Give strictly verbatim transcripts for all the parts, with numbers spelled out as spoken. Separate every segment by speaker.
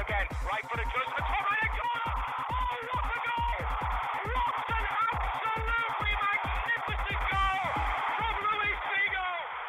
Speaker 1: again. Right for the choice for top of the corner. Oh, what a goal! What an absolutely magnificent goal from Luis Figo.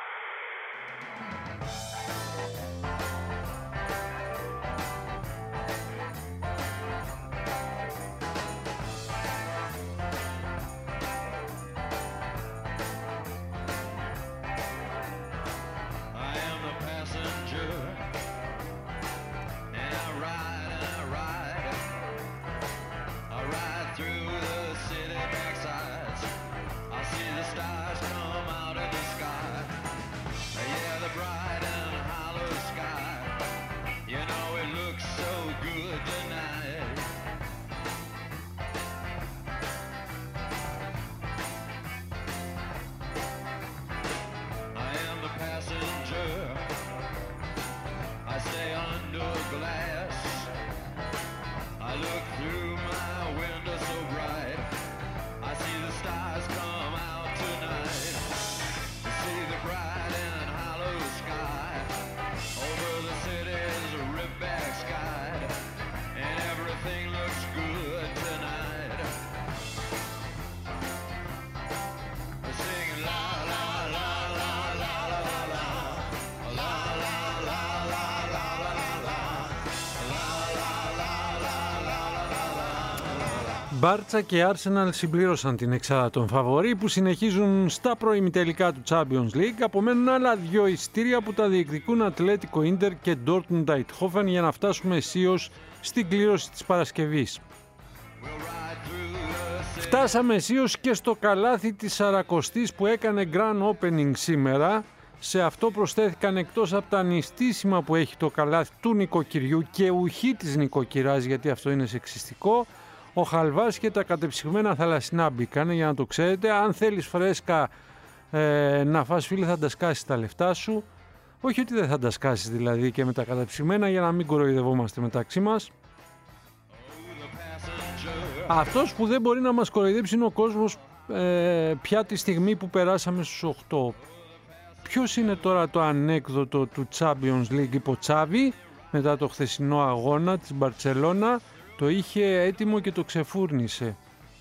Speaker 2: Μπάρτσα και Arsenal συμπλήρωσαν την εξάδα των φαβορί που συνεχίζουν στα προημιτελικά του Champions League. Απομένουν άλλα δυο εισιτήρια που τα διεκδικούν Ατλέτικο Ίντερ και Dortmund Eindhoven για να φτάσουμε αισίως στην κλήρωση της Παρασκευής. Φτάσαμε αισίως και στο καλάθι της σαρακοστής που έκανε Grand Opening σήμερα. Σε αυτό προσθέθηκαν, εκτός από τα νηστίσιμα που έχει το καλάθι του νοικοκυριού και ουχή της νοικοκυράς, γιατί αυτό είναι σεξιστικό, ο χαλβάς και τα κατεψυγμένα θαλασσινά μπήκαν, για να το ξέρετε. Αν θέλεις φρέσκα ε, να φας, φίλε, θα τα σκάσεις τα λεφτά σου. Όχι ότι δεν θα τα σκάσεις δηλαδή και με τα κατεψυγμένα, για να μην κοροϊδευόμαστε μεταξύ μας. Αυτός που δεν μπορεί να μας κοροϊδέψει είναι ο κόσμος ε, πια τη στιγμή που περάσαμε στους οκτώ. Ποιος είναι τώρα το ανέκδοτο του Champions League υπό Τσάβη μετά το χθεσινό αγώνα της Μπαρτσελώνα? Το είχε έτοιμο και το ξεφούρνησε.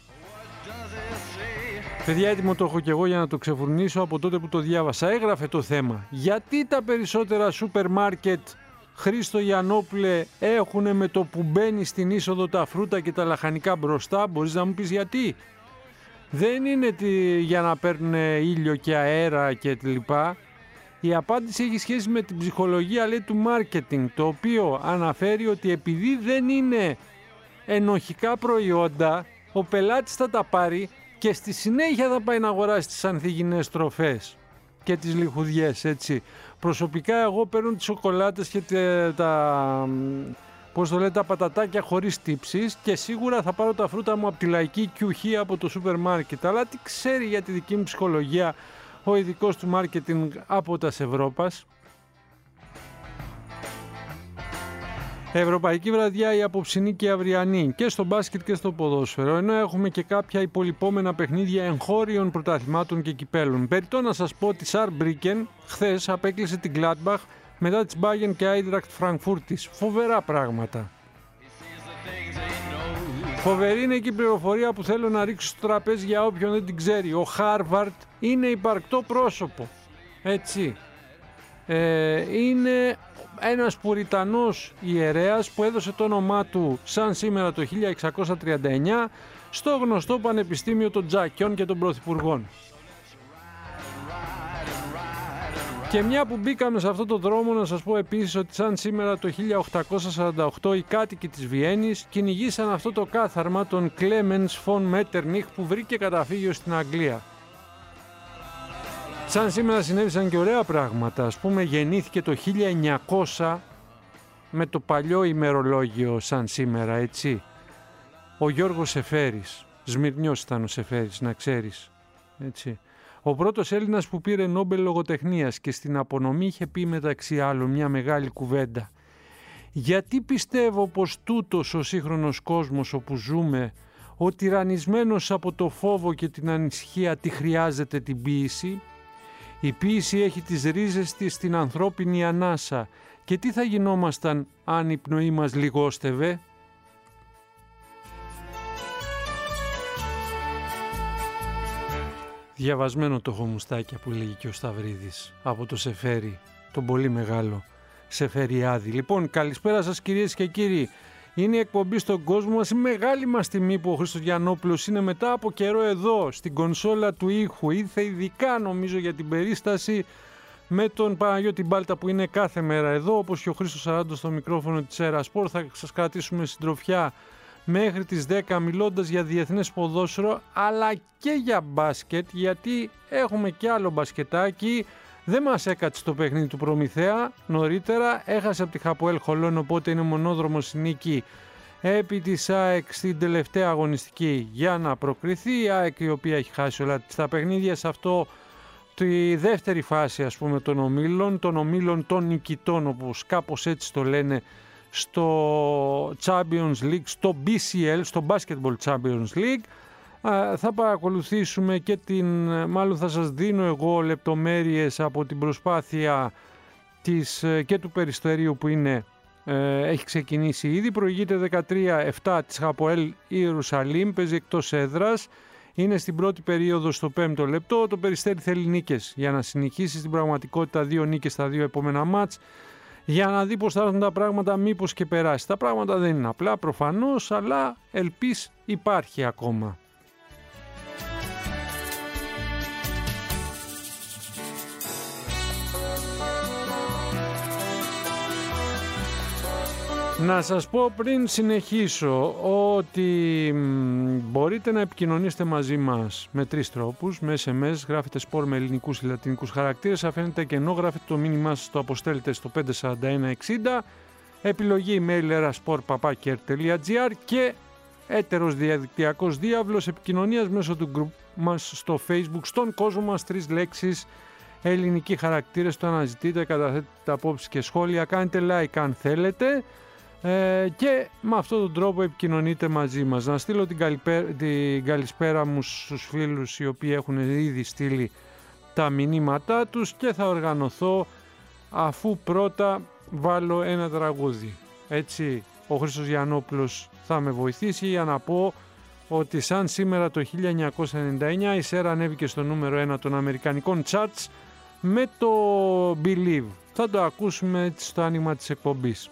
Speaker 2: Παιδιά, έτοιμο το έχω και εγώ για να το ξεφουρνήσω από τότε που το διάβασα. Έγραφε το θέμα. Γιατί τα περισσότερα σούπερ μάρκετ, Χρήστο Γιαννόπουλε, έχουν με το που μπαίνει στην είσοδο τα φρούτα και τα λαχανικά μπροστά? Μπορείς να μου πεις γιατί? Δεν είναι τι, για να παίρνουν ήλιο και αέρα και λοιπά. Η απάντηση έχει σχέση με την ψυχολογία, λέει, του μάρκετινγκ, το οποίο αναφέρει ότι επειδή δεν είναι ενοχικά προϊόντα, ο πελάτης θα τα πάρει και στη συνέχεια θα πάει να αγοράσει τις ανθυγιεινές τροφές και τις λιχουδιές, έτσι. Προσωπικά εγώ παίρνω τις σοκολάτες και τα, πώς το λέτε, τα πατατάκια χωρίς τύψεις και σίγουρα θα πάρω τα φρούτα μου από τη λαϊκή κιουχή από το σούπερ μάρκετ. Αλλά τι ξέρει για τη δική μου ψυχολογία ο ειδικός του μάρκετινγκ από τα Ευρώπας? Ευρωπαϊκή βραδιά η απόψινή και η αυριανή και στο μπάσκετ και στο ποδόσφαιρο, ενώ έχουμε και κάποια υπολοιπόμενα παιχνίδια εγχώριων πρωταθλημάτων και κυπέλων. Περιττό να σας πω ότι Σαρμπρίκεν χθες απέκλεισε την Gladbach μετά της Bayern και Eintracht Frankfurtης. Φοβερά πράγματα. Φοβερή είναι και η πληροφορία που θέλω να ρίξω στο τραπέζι για όποιον δεν την ξέρει. Ο Χάρβαρτ είναι υπαρκτό πρόσωπο. Έτσι. Ε, είναι ένας Πουριτανός ιερέας που έδωσε το όνομά του σαν σήμερα το χίλια εξακόσια τριάντα εννιά στο γνωστό Πανεπιστήμιο των Τζακιών και των Πρωθυπουργών. Και μια που μπήκαμε σε αυτό το δρόμο, να σας πω επίσης ότι σαν σήμερα το χίλια οκτακόσια σαράντα οκτώ οι κάτοικοι της Βιέννης κυνηγήσαν αυτό το κάθαρμα, τον Clemens von Metternich, που βρήκε καταφύγιο στην Αγγλία. Σαν σήμερα συνέβησαν και ωραία πράγματα. Ας πούμε, γεννήθηκε το χίλια εννιακόσια με το παλιό ημερολόγιο σαν σήμερα, έτσι, ο Γιώργος Σεφέρης. Σμυρνιός ήταν ο Σεφέρης, να ξέρεις, έτσι. Ο πρώτος Έλληνας που πήρε Νόμπελ λογοτεχνίας και στην απονομή είχε πει μεταξύ άλλων μια μεγάλη κουβέντα. Γιατί πιστεύω πως τούτος ο σύγχρονος κόσμος όπου ζούμε, ο τυραννισμένος από το φόβο και την ανησυχία, τη χρειάζεται την ποίηση? Η ποίηση έχει τις ρίζες της στην ανθρώπινη ανάσα Και τι θα γινόμασταν αν η πνοή μας λιγόστευε? Διαβασμένο το χωμουστάκια που λέγει και ο Σταυρίδης από το Σεφέρι, τον πολύ μεγάλο Σεφεριάδη. Λοιπόν, καλησπέρα σας κυρίες και κύριοι. Είναι η εκπομπή στον κόσμο μας. Η μεγάλη μας τιμή που ο Χρήστος Γιαννόπουλος είναι μετά από καιρό εδώ στην κονσόλα του ήχου. Ήρθε ειδικά νομίζω για την περίσταση με τον Παναγιώτη Μπάλτα που είναι κάθε μέρα εδώ, όπως και ο Χρήστος Σαράντος στο μικρόφωνο της Ερασπορ. Θα σας κρατήσουμε συντροφιά μέχρι τις δέκα μιλώντας για διεθνές ποδόσφαιρο αλλά και για μπάσκετ, γιατί έχουμε και άλλο μπασκετάκι. Δεν μας έκατσε το παιχνίδι του Προμηθέα νωρίτερα, έχασε από τη Χαποέλ Χολόν, οπότε είναι μονόδρομος η νίκη επί της ΑΕΚ στην τελευταία αγωνιστική για να προκριθεί. Η ΑΕΚ η οποία έχει χάσει όλα τα παιχνίδια σε αυτό τη δεύτερη φάση ας πούμε των ομίλων, των ομίλων των νικητών όπως κάπως έτσι το λένε στο Champions League, στο μπι σι ελ, στο Basketball Champions League. Θα παρακολουθήσουμε και την, μάλλον θα σας δίνω εγώ λεπτομέρειες από την προσπάθεια της, και του Περιστερίου που είναι, ε, έχει ξεκινήσει ήδη. Προηγείται δεκατρία επτά της Χαποέλ Ιερουσαλήμ, παίζει εκτός έδρας. Είναι στην πρώτη περίοδο στο πέμπτο λεπτό. Το Περιστέρι θέλει νίκες για να συνεχίσει, στην πραγματικότητα δύο νίκες στα δύο επόμενα μάτς, για να δει πως θα έρθουν τα πράγματα, μήπως και περάσει. Τα πράγματα δεν είναι απλά προφανώς, αλλά ελπίς υπάρχει ακόμα. Να σας πω πριν συνεχίσω ότι μπορείτε να επικοινωνήσετε μαζί μας με τρεις τρόπους. Με ες εμ ες γράφετε σπορ με ελληνικούς ή λατινικούς χαρακτήρες, αφήνετε κενό, γράφετε το μήνυμά σας, το αποστέλλετε στο πέντε σαράντα ένα εξήντα, επιλογή email erasport παπάκι κέρ τελεία τζι άρ και έτερος διαδικτυακός διάβλος επικοινωνίας μέσω του group μας στο Facebook, στον κόσμο μας, τρεις λέξεις, ελληνικοί χαρακτήρες, το αναζητείτε, καταθέτετε απόψεις και σχόλια, κάνετε like αν θέλετε. Ε, και με αυτόν τον τρόπο επικοινωνείτε μαζί μας. Να στείλω την, καλυπέρα, την καλησπέρα μου στους φίλους οι οποίοι έχουν ήδη στείλει τα μηνύματά τους και θα οργανωθώ αφού πρώτα βάλω ένα τραγούδι. Έτσι ο Χρήστος Γιαννόπουλος θα με βοηθήσει για να πω ότι σαν σήμερα το χίλια εννιακόσια ενενήντα εννιά η Σέρα ανέβηκε στο νούμερο ένα των αμερικανικών charts με το Believe. Θα το ακούσουμε έτσι στο άνοιγμα της εκπομπής.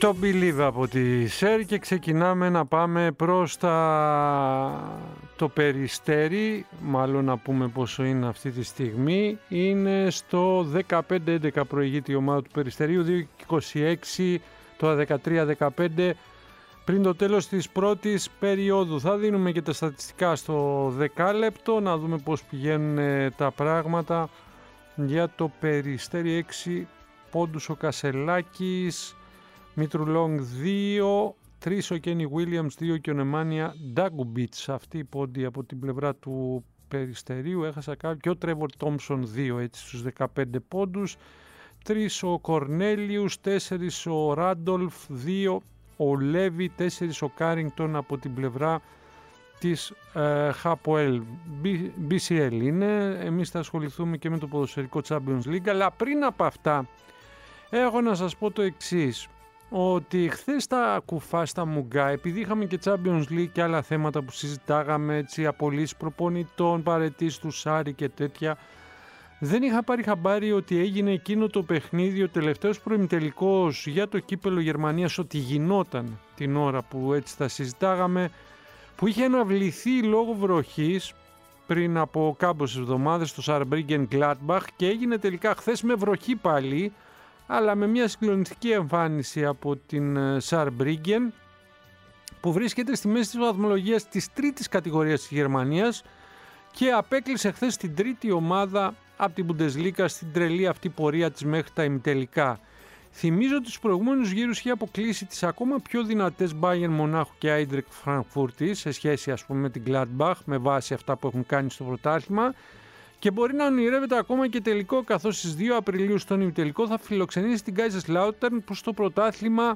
Speaker 2: Το Believe από τη ΣΕΡ και ξεκινάμε να πάμε προς τα... το Περιστέρι, μάλλον να πούμε πόσο είναι αυτή τη στιγμή. Είναι στο δεκαπέντε έντεκα προηγείται η ομάδα του Περιστερίου, δύο είκοσι έξι, το δεκατρία δεκαπέντε πριν το τέλος της πρώτης περίοδου. Θα δίνουμε και τα στατιστικά στο δεκάλεπτο, να δούμε πώς πηγαίνουν τα πράγματα για το Περιστέρι. Έξι πόντους ο Κασελάκης, Μήτρου Λόγκ δύο, τρία ο Κένι Βίλιαμς, δύο και ο Νεμάνια Ντάγκουμπιτς. Αυτή η πόντι από την πλευρά του Περιστερίου. Έχασα κάποιο. Και ο Τρέβορ Τόμψον δύο, έτσι στους δεκαπέντε πόντους. τρία ο Κορνέλιους, τέσσερα ο Ράντολφ, δύο ο Λέβι, τέσσερα ο Κάρινγκτον από την πλευρά της ε, ΧΑΠΟΕΛ. μπι σι ελ είναι. Εμείς θα ασχοληθούμε και με το ποδοσφαιρικό Champions League, αλλά πριν από αυτά έχω να σας πω το εξής, ότι χθες τα κουφά στα Μουγκά, επειδή είχαμε και Champions League και άλλα θέματα που συζητάγαμε, έτσι, απολύσεις προπονητών, παραιτήσεις του Σάρι και τέτοια, δεν είχα πάρει χαμπάρι ότι έγινε εκείνο το παιχνίδι, ο τελευταίος προημιτελικός για το κύπελο Γερμανίας, ότι γινόταν την ώρα που έτσι τα συζητάγαμε, που είχε αναβληθεί λόγω βροχής πριν από κάμποσες εβδομάδες στο Σαρμπρίγκεν Γκλάντμπαχ και έγινε τελικά χθες με βροχή πάλι, αλλά με μια συγκλονιστική εμφάνιση από την Σαρμπρίγκεν, που βρίσκεται στη μέση της βαθμολογίας της τρίτης κατηγορίας της Γερμανίας και απέκλεισε χθες την τρίτη ομάδα από την Bundesliga στην τρελή αυτή πορεία της μέχρι τα ημιτελικά. Θυμίζω ότι στους προηγούμενους γύρους είχε αποκλείσει τις ακόμα πιο δυνατές Bayern Μονάχου και Eintracht Frankfurt σε σχέση, ας πούμε, με την Gladbach, με βάση αυτά που έχουν κάνει στο πρωτάθλημα, και μπορεί να ονειρεύεται ακόμα και τελικό, καθώς στις δύο Απριλίου στον ημιτελικό θα φιλοξενήσει την Kaiserslautern, που στο πρωτάθλημα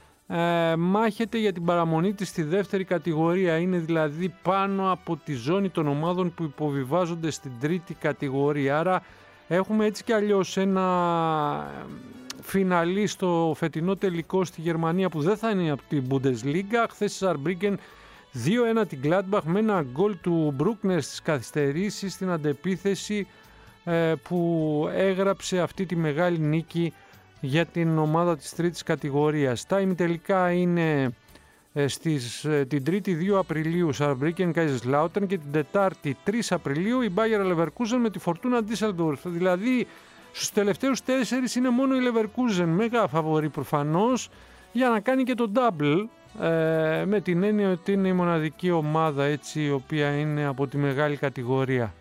Speaker 2: ε, μάχεται για την παραμονή της στη δεύτερη κατηγορία. Είναι δηλαδή πάνω από τη ζώνη των ομάδων που υποβιβάζονται στην τρίτη κατηγορία. Άρα έχουμε έτσι κι αλλιώς ένα φιναλί στο φετινό τελικό στη Γερμανία που δεν θα είναι από την Bundesliga. Χθες η Saarbrücken δύο ένα την Gladbach με ένα γκολ του Μπρούκνερ στις καθυστερήσεις στην αντεπίθεση ε, που έγραψε αυτή τη μεγάλη νίκη για την ομάδα της τρίτης κατηγορίας. Τα ημιτελικά είναι ε, στις, ε, την τρίτη δύο Απριλίου Saarbrücken Kaiserslautern και την Τετάρτη τρεις Απριλίου η Bayer Leverkusen με τη Fortuna Düsseldorf. Δηλαδή στους τελευταίους τέσσερις είναι μόνο η Leverkusen, μέγα φαβορί προφανώς, για να κάνει και το double, ε, με την έννοια ότι είναι η μοναδική ομάδα, έτσι, η οποία είναι από τη μεγάλη κατηγορία.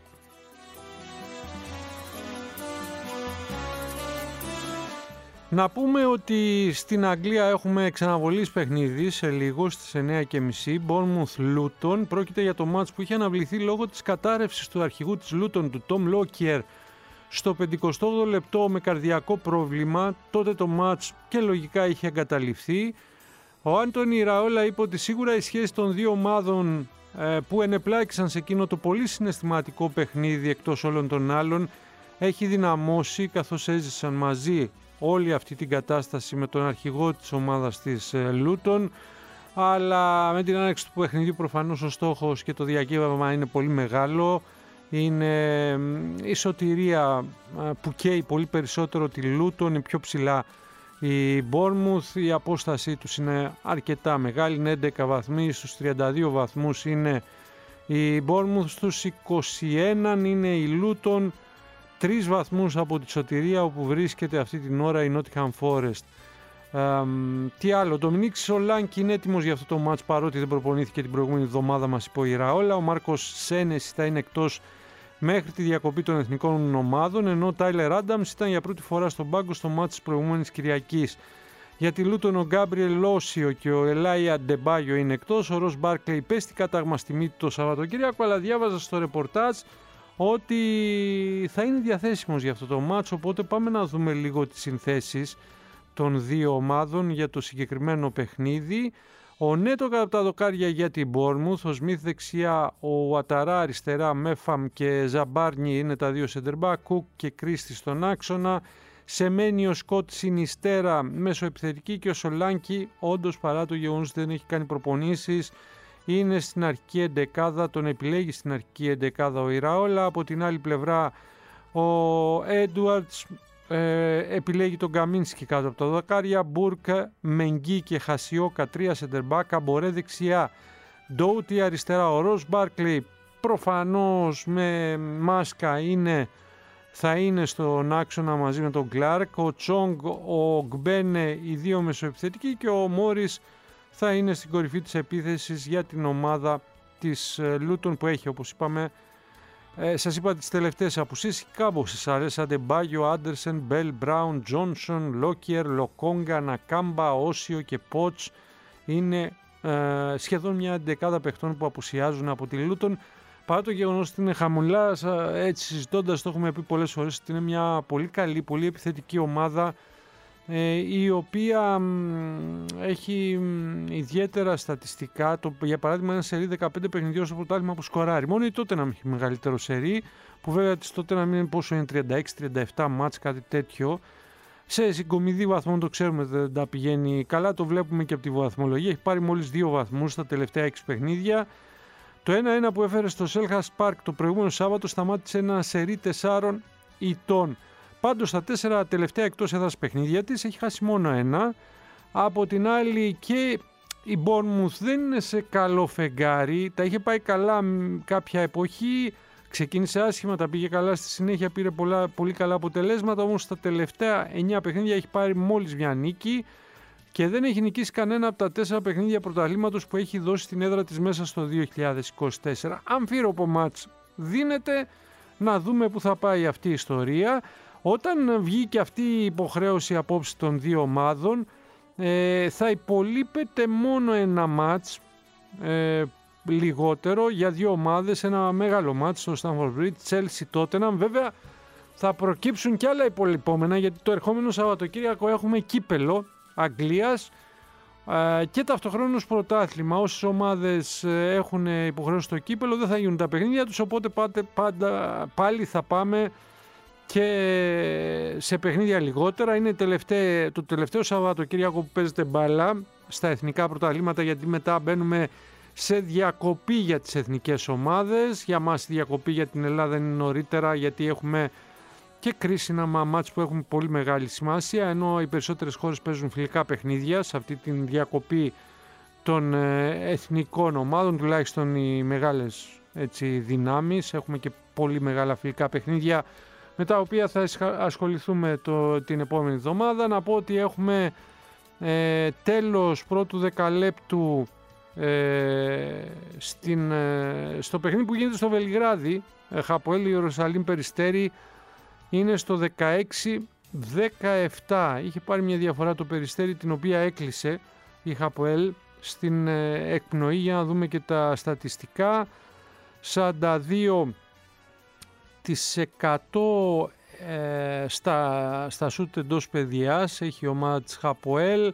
Speaker 2: Να πούμε ότι στην Αγγλία έχουμε ξαναβολής παιχνίδι σε λίγο στις εννιά και μισή, Bournemouth Luton. Πρόκειται για το μάτς που είχε αναβληθεί λόγω της κατάρρευσης του αρχηγού της Luton, του Tom Lockyer, στο πενηκοστό όγδοο λεπτό με καρδιακό πρόβλημα. Τότε το μάτς και λογικά είχε εγκαταλειφθεί. Ο Άντονι Ραόλα είπε ότι σίγουρα οι σχέσεις των δύο ομάδων ε, που ενεπλάκησαν σε εκείνο το πολύ συναισθηματικό παιχνίδι εκτός όλων των άλλων έχει δυναμώσει, καθώς έζησαν μαζί όλη αυτή την κατάσταση με τον αρχηγό της ομάδας της ε, Λούτον. Αλλά με την άνοιξη του παιχνιδιού προφανώς ο στόχος και το διακύβευμα είναι πολύ μεγάλο. Είναι η σωτηρία που καίει πολύ περισσότερο τη Λούτον, είναι πιο ψηλά η Bournemouth, η απόστασή τους είναι αρκετά μεγάλη, είναι έντεκα βαθμοί, στους τριάντα δύο βαθμούς είναι η Bournemouth, στους είκοσι ένα είναι η Λούτον, τρεις βαθμούς από τη σωτηρία όπου βρίσκεται αυτή την ώρα η Nottingham Forest. Ε, τι άλλο, ο Ντομινίκ Σολάνκι είναι έτοιμος για αυτό το μάτς, παρότι δεν προπονήθηκε την προηγούμενη εβδομάδα, μας είπε ο Ηραόλα. Ο Μάρκος Σένεση θα είναι εκτός μέχρι τη διακοπή των εθνικών ομάδων, ενώ ο Τάιλερ Άνταμς ήταν για πρώτη φορά στον πάγκο στο μάτς της προηγούμενης Κυριακής. Για τη Λούτον ο Γκάμπριελ Λόσιο και ο Ελάια Ντεμπάγιο είναι εκτός. Ο Ρος Μπάρκλεϊ πέστη κατάγμα στη μύτη το Σαββατοκύριακο, αλλά διάβαζα στο ρεπορτάζ ότι θα είναι διαθέσιμος για αυτό το μάτς, οπότε πάμε να δούμε λίγο τις συνθέσεις των δύο ομάδων για το συγκεκριμένο παιχνίδι. Ο Νέτο κατά τα δοκάρια για την Bournemouth, ο Σμιθ δεξιά, ο Αταρά αριστερά, Μέφαμ και Ζαμπάρνι είναι τα δύο σεντερμπά, Κουκ και Κρίστη στον άξονα, Σεμένιο Σκότ συνιστέρα μέσω επιθετική και ο Σολάνκι, όντως παρά το γεγονός ότι δεν έχει κάνει προπονήσεις, είναι στην αρχική εντεκάδα, τον επιλέγει στην αρχική εντεκάδα ο Ηραόλα. Από την άλλη πλευρά ο Έντουαρτς ε, επιλέγει τον Καμίνσκι κάτω από τα δοκάρια, Μπούρκ, Μενγκί και Χασιόκα τρία σεντερμπάκα, Μπορέ δεξιά, Ντόουτι αριστερά, ο Ρος Μπάρκλι προφανώς με μάσκα είναι, θα είναι στον άξονα μαζί με τον Κλάρκ, ο Τσόγκ, ο Γκμπένε, οι δύο μεσοεπιθετικοί και ο Μόρις θα είναι στην κορυφή της επίθεσης για την ομάδα της Λούτον που έχει, όπως είπαμε, ε, σας είπα τις τελευταίες απουσίες, οι κάμποσες αρές, Αντεμπάγιο, Άντερσεν, Μπέλ, Μπράουν, Τζόνσον, Λόκιερ, Λοκόγκα, Νακάμπα, Όσιο και Πότς είναι ε, σχεδόν μια δεκάδα παιχτών που απουσιάζουν από τη Λούτον. Παρά το γεγονός ότι είναι χαμηλά, έτσι συζητώντας το έχουμε πει πολλές φορές ότι είναι μια πολύ καλή, πολύ επιθετική ομάδα ε, η οποία μ, έχει μ, ιδιαίτερα στατιστικά. Το, για παράδειγμα ένα σερί δεκαπέντε παιχνιδιών στο πρωτάθλημα που σκοράρει. Μόνο η Tottenham έχει μεγαλύτερο σερί, που βέβαια της Tottenham είναι πόσο είναι, τριάντα έξι τριάντα επτά μάτς, κάτι τέτοιο. Σε συγκομιδή βαθμών το ξέρουμε δεν τα πηγαίνει καλά, το βλέπουμε και από τη βαθμολογία. Έχει πάρει μόλις δύο βαθμούς στα τελευταία έξι παιχνίδια. Το ένα ένα που έφερε στο Selhurst Park το προηγούμενο Σάββατο σταμάτησε ένα σερί τεσσάρων ηττών. Πάντως στα τέσσερα τελευταία εκτός έδρας παιχνίδια της έχει χάσει μόνο ένα. Από την άλλη και η Bournemouth δεν είναι σε καλό φεγγάρι. Τα είχε πάει καλά κάποια εποχή, ξεκίνησε άσχημα, τα πήγε καλά στη συνέχεια, πήρε πολλά, πολύ καλά αποτελέσματα. Όμως στα τελευταία εννιά παιχνίδια έχει πάρει μόλις μια νίκη και δεν έχει νικήσει κανένα από τα τέσσερα παιχνίδια πρωταθλήματος που έχει δώσει στην έδρα της μέσα στο δύο χιλιάδες είκοσι τέσσερα. Αμφίροπο μάτς δίνεται, να δούμε που θα πάει αυτή η ιστορία. Όταν βγει και αυτή η υποχρέωση απόψε των δύο ομάδων, ε, θα υπολείπεται μόνο ένα μάτς ε, λιγότερο για δύο ομάδες, ένα μεγάλο μάτς στο Stamford Bridge, Chelsea Tottenham. Βέβαια θα προκύψουν και άλλα υπολοιπόμενα, γιατί το ερχόμενο Σαββατοκύριακο έχουμε κύπελο Αγγλίας ε, και ταυτοχρόνως πρωτάθλημα. Όσες ομάδες έχουν υποχρέωση στο κύπελο δεν θα γίνουν τα παιχνίδια τους, οπότε πάτε, πάντα, πάλι θα πάμε και σε παιχνίδια λιγότερα. Είναι τελευταί, το τελευταίο Σαββατοκύριακο που παίζεται μπάλα στα εθνικά πρωταθλήματα, γιατί μετά μπαίνουμε σε διακοπή για τις εθνικές ομάδες. Για μας η διακοπή για την Ελλάδα είναι νωρίτερα, γιατί έχουμε και κρίσιμα μάτς που έχουν πολύ μεγάλη σημασία, ενώ οι περισσότερες χώρες παίζουν φιλικά παιχνίδια σε αυτή τη διακοπή των εθνικών ομάδων, τουλάχιστον οι μεγάλες έτσι, δυνάμεις. Έχουμε και πολύ μεγάλα φιλικά παιχνίδια με τα οποία θα ασχοληθούμε το, την επόμενη εβδομάδα. Να πω ότι έχουμε ε, τέλος πρώτου δεκαλέπτου ε, στην, ε, στο παιχνίδι που γίνεται στο Βελιγράδι, ε, Χαποέλ Ιερουσαλήμ Περιστέρι, είναι στο δεκαέξι δεκαεπτά. Είχε πάρει μια διαφορά το Περιστέρι, την οποία έκλεισε η Χαποέλ στην ε, εκπνοή. Για να δούμε και τα στατιστικά. σαράντα δύο τοις εκατό ε, στα, στα σούτ εντός παιδιάς έχει η ομάδα της Χαποέλ,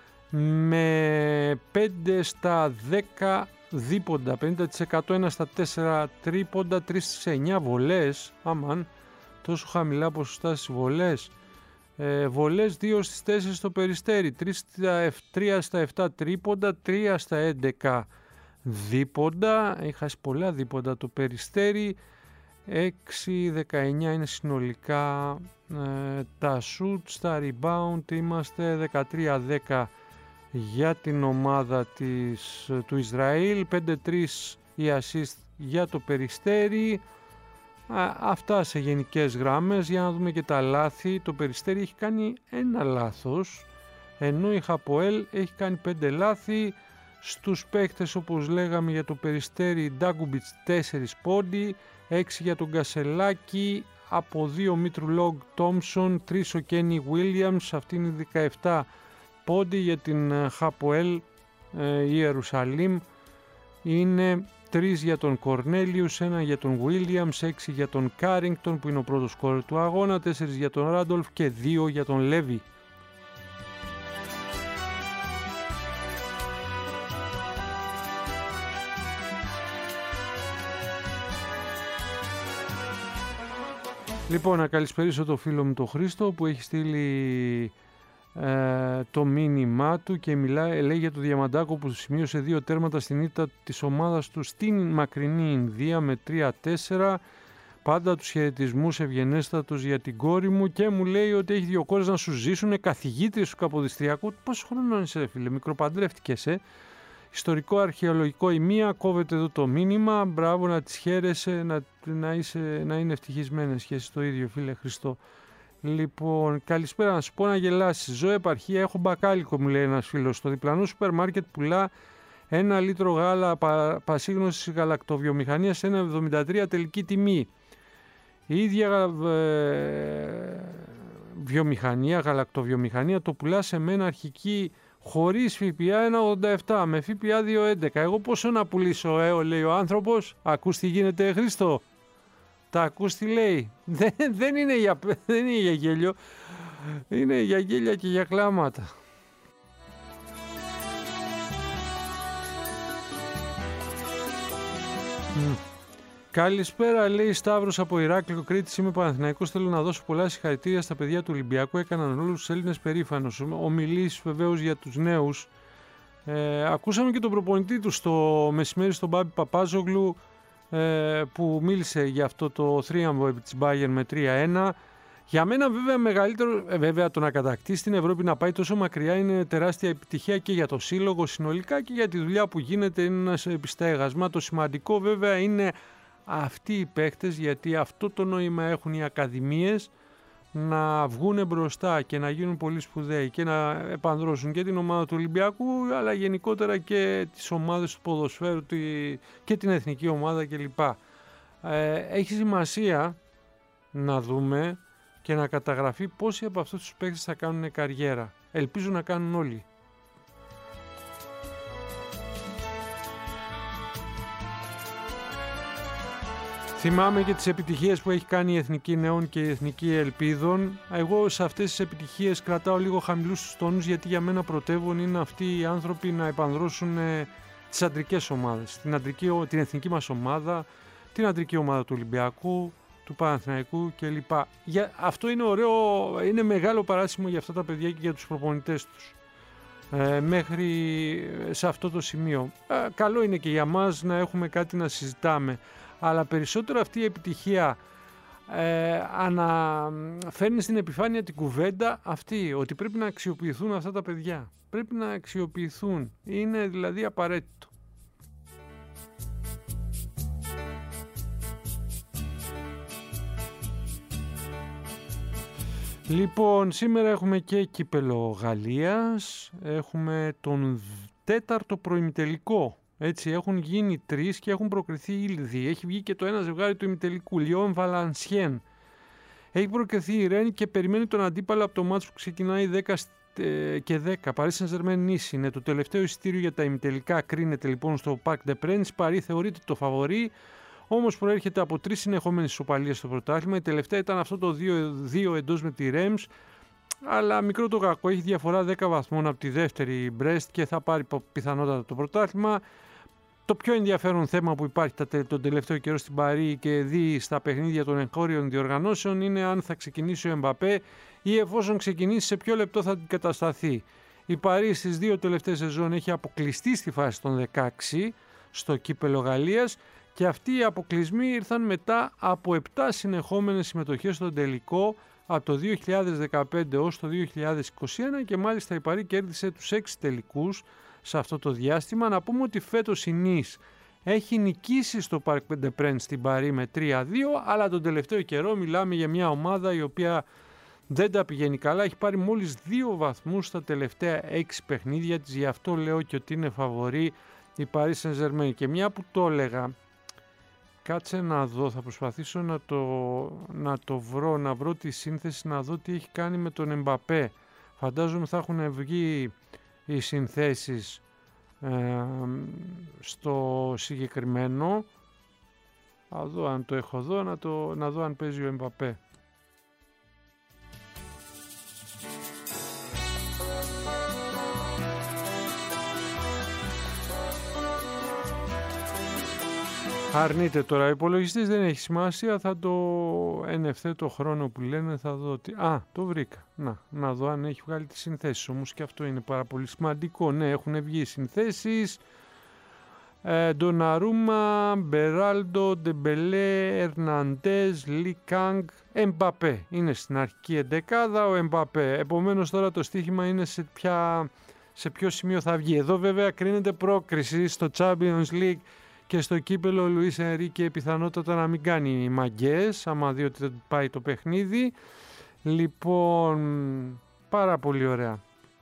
Speaker 2: με πέντε στα δέκα δίποντα, πενήντα τοις εκατό, ένα στα τέσσερα τρίποντα, τρία στις εννιά βολές. Αμάν, τόσο χαμηλά ποσοστά στις βολές. Ε, βολές δύο στις τέσσερα στο Περιστέρι, τρία στα επτά τρίποντα, τρία στα έντεκα δίποντα. Έχει χάσει πολλά δίποντα το Περιστέρι. έξι δεκαεννιά είναι συνολικά ε, τα shoot. Στα rebound είμαστε δεκατρία δέκα για την ομάδα της, του Ισραήλ, πέντε τρία η assist για το Περιστέρι. Α, αυτά σε γενικές γράμμες. Για να δούμε και τα λάθη. Το Περιστέρι έχει κάνει ένα λάθος, ενώ η Χαποέλ έχει κάνει πέντε λάθη. Στους παίκτες, όπως λέγαμε, για το Περιστέρι, Ντάγκουμπιτς τέσσερα πόντι, έξι για τον Κασελάκη, από δύο Μήτρου Λόγκ Τόμσον, τρία ο Κένι Βίλιαμς, αυτή είναι δεκαεπτά πόντι. Για την Χαποέλ ε, Ιερουσαλήμ είναι τρία για τον Κορνέλιους, ένα για τον Βίλιαμς, έξι για τον Κάρινγκτον που είναι ο πρώτος σκόρερ του αγώνα, τέσσερα για τον Ράντολφ και δύο για τον Λέβι. Λοιπόν, να καλησπερίσω το φίλο μου τον Χρήστο που έχει στείλει ε, το μήνυμά του και μιλάει, λέει για το Διαμαντάκο που σημείωσε δύο τέρματα στην ήττα της ομάδας του στην μακρινή Ινδία με τρία τέσσερα. Πάντα τους χαιρετισμούς ευγενέστατος για την κόρη μου και μου λέει ότι έχει δύο κόρες να σου ζήσουν, καθηγήτριες του Καποδιστριακού. Πόσο χρόνο είσαι ρε φίλε, μικροπαντρεύτηκες ε. Ιστορικό αρχαιολογικό η μία, κόβεται εδώ το μήνυμα, μπράβο να τις χαίρεσαι, να, να, είσαι, να είναι ευτυχισμένες και εσύ το ίδιο φίλε Χριστό. Λοιπόν, καλησπέρα, να σου πω να γελάσεις. Ζω επαρχία, έχω μπακάλικο, μου λέει ένας φίλος. Στο διπλανό σούπερ μάρκετ πουλά ένα λίτρο γάλα πα, πασίγνωσης γαλακτοβιομηχανίας, ένα εβδομήντα τρία τελική τιμή. Η ίδια ε, βιομηχανία, γαλακτοβιομηχανία, το πουλά σε μένα αρχική χωρίς ΦΠΑ ένα ογδόντα επτά, με ΦΠΑ δύο έντεκα. Εγώ πόσο να πουλήσω, ε, λέει ο άνθρωπος. Ακούς τι γίνεται, Χρήστο. Τα ακούς τι λέει. Δεν, δεν, είναι για, δεν είναι για γέλιο. Είναι για γέλια και για κλάματα. Mm. Καλησπέρα, λέει Σταύρος από Ηράκλειο Κρήτης. Είμαι Παναθηναϊκός. Θέλω να δώσω πολλά συγχαρητήρια στα παιδιά του Ολυμπιακού. Έκαναν όλους τους Έλληνες περήφανος. Ομιλείς βεβαίως για τους νέους. Ε, ακούσαμε και τον προπονητή του στο μεσημέρι, στον Μπάμπη Παπάζογλου, ε, που μίλησε για αυτό το θρίαμβο επί της Bayern με τρία ένα. Για μένα βέβαια μεγαλύτερο, ε, βέβαια το να κατακτήσει την Ευρώπη, να πάει τόσο μακριά, είναι τεράστια επιτυχία και για το σύλλογο συνολικά και για τη δουλειά που γίνεται. Είναι ένα επιστέγασμα. Το σημαντικό βέβαια είναι αυτοί οι παίκτες, γιατί αυτό το νόημα έχουν οι ακαδημίες, να βγουν μπροστά και να γίνουν πολύ σπουδαίοι και να επανδρώσουν και την ομάδα του Ολυμπιακού, αλλά γενικότερα και τις ομάδες του ποδοσφαίρου και την εθνική ομάδα κλπ. Ε, έχει σημασία να δούμε και να καταγραφεί πόσοι από αυτούς τους παίκτες θα κάνουν καριέρα. Ελπίζω να κάνουν όλοι. Θυμάμαι και τις επιτυχίες που έχει κάνει η Εθνική Νέων και η Εθνική Ελπίδων. Εγώ σε αυτές τις επιτυχίες κρατάω λίγο χαμηλούς τους τόνους, γιατί για μένα πρωτεύον είναι αυτοί οι άνθρωποι να επανδρώσουν ε, τις αντρικές ομάδες. Την, αντρική, την εθνική μας ομάδα, την αντρική ομάδα του Ολυμπιακού, του Παναθηναϊκού κλπ. Για, αυτό είναι ωραίο, είναι μεγάλο παράσημο για αυτά τα παιδιά και για τους προπονητές τους. Ε, μέχρι σε αυτό το σημείο. Ε, καλό είναι και για μας να έχουμε κάτι να συζητάμε. Αλλά περισσότερο αυτή η επιτυχία ε, αναφέρνει στην επιφάνεια την κουβέντα αυτή, ότι πρέπει να αξιοποιηθούν αυτά τα παιδιά. Πρέπει να αξιοποιηθούν. Είναι δηλαδή απαραίτητο. Λοιπόν, σήμερα έχουμε και κύπελο Γαλλίας, έχουμε τον τέταρτο προημιτελικό. Έτσι, έχουν γίνει τρεις και έχουν προκριθεί ήδη. Έχει βγει και το ένα ζευγάρι του ημιτελικού, Λιόν Βαλανσιέν. Έχει προκριθεί η Ρεν και περιμένει τον αντίπαλο από το μάτς που ξεκινάει δέκα και δέκα. Paris Saint-Germain Nice είναι το τελευταίο εισιτήριο για τα ημιτελικά. Κρίνεται λοιπόν στο Parc des Princes. Παρί θεωρείται το φαβορί, όμως προέρχεται από τρεις συνεχόμενες ισοπαλίες στο πρωτάθλημα. Η τελευταία ήταν αυτό το δύο δύο εντός με τη Ρέμς. Αλλά μικρό το κακό, έχει διαφορά δέκα βαθμών από τη δεύτερη Μπρέστ και θα πάρει πιθανότατα το πρωτάθλημα. Το πιο ενδιαφέρον θέμα που υπάρχει τον τελευταίο καιρό στην Παρί και δει στα παιχνίδια των εγχώριων διοργανώσεων είναι αν θα ξεκινήσει ο Εμπαπέ ή εφόσον ξεκινήσει σε ποιο λεπτό θα αντικατασταθεί. Η Παρί στις δύο τελευταίες σεζόν έχει αποκλειστεί στη φάση των δεκαέξι στο κύπελο Γαλλίας και αυτοί οι αποκλεισμοί ήρθαν μετά από επτά συνεχόμενες συμμετοχές στον τελικό από το δύο χιλιάδες δεκαπέντε ως το δύο χιλιάδες είκοσι ένα και μάλιστα η Παρί κέρδισε τους έξι τελικούς σε αυτό το διάστημα. Να πούμε ότι φέτος η Νις έχει νικήσει στο Parc des Princes στην Παρί με τρία δύο, αλλά τον τελευταίο καιρό μιλάμε για μια ομάδα η οποία δεν τα πηγαίνει καλά. Έχει πάρει μόλις δύο βαθμούς στα τελευταία έξι παιχνίδια της, γι' αυτό λέω και ότι είναι φαβορί η Paris Saint-Germain. Και μια που το έλεγα, κάτσε να δω, θα προσπαθήσω να το, να το βρω, να βρω τη σύνθεση, να δω τι έχει κάνει με τον Εμπαπέ. Φαντάζομαι θα έχουν βγει οι συνθέσεις ε, στο συγκεκριμένο. Θα δω αν το έχω εδώ, να, το, να δω αν παίζει ο Εμπαπέ. Αρνείται τώρα, ο υπολογιστής δεν έχει σημασία, θα το εν ευθέτω χρόνο που λένε θα δω ότι... Α, το βρήκα. Να, να δω αν έχει βγάλει τις συνθέσεις, όμως και αυτό είναι πάρα πολύ σημαντικό. Ναι, έχουν βγει οι συνθέσεις. Ντοναρούμα, Μπεράλντο, Ντεμπελέ, Ερναντές, Λι Κάνγκ, Εμπαπέ. Είναι στην αρχική εντεκάδα ο Εμπαπέ. Επομένως τώρα το στοίχημα είναι σε, ποια, σε ποιο σημείο θα βγει. Εδώ βέβαια κρίνεται πρόκριση στο Champions League και στο κύπελο ο Λουίς Ενρίκε πιθανότατα να μην κάνει μαγκές, άμα δει ότι δεν πάει το παιχνίδι. Λοιπόν, πάρα πολύ ωραία.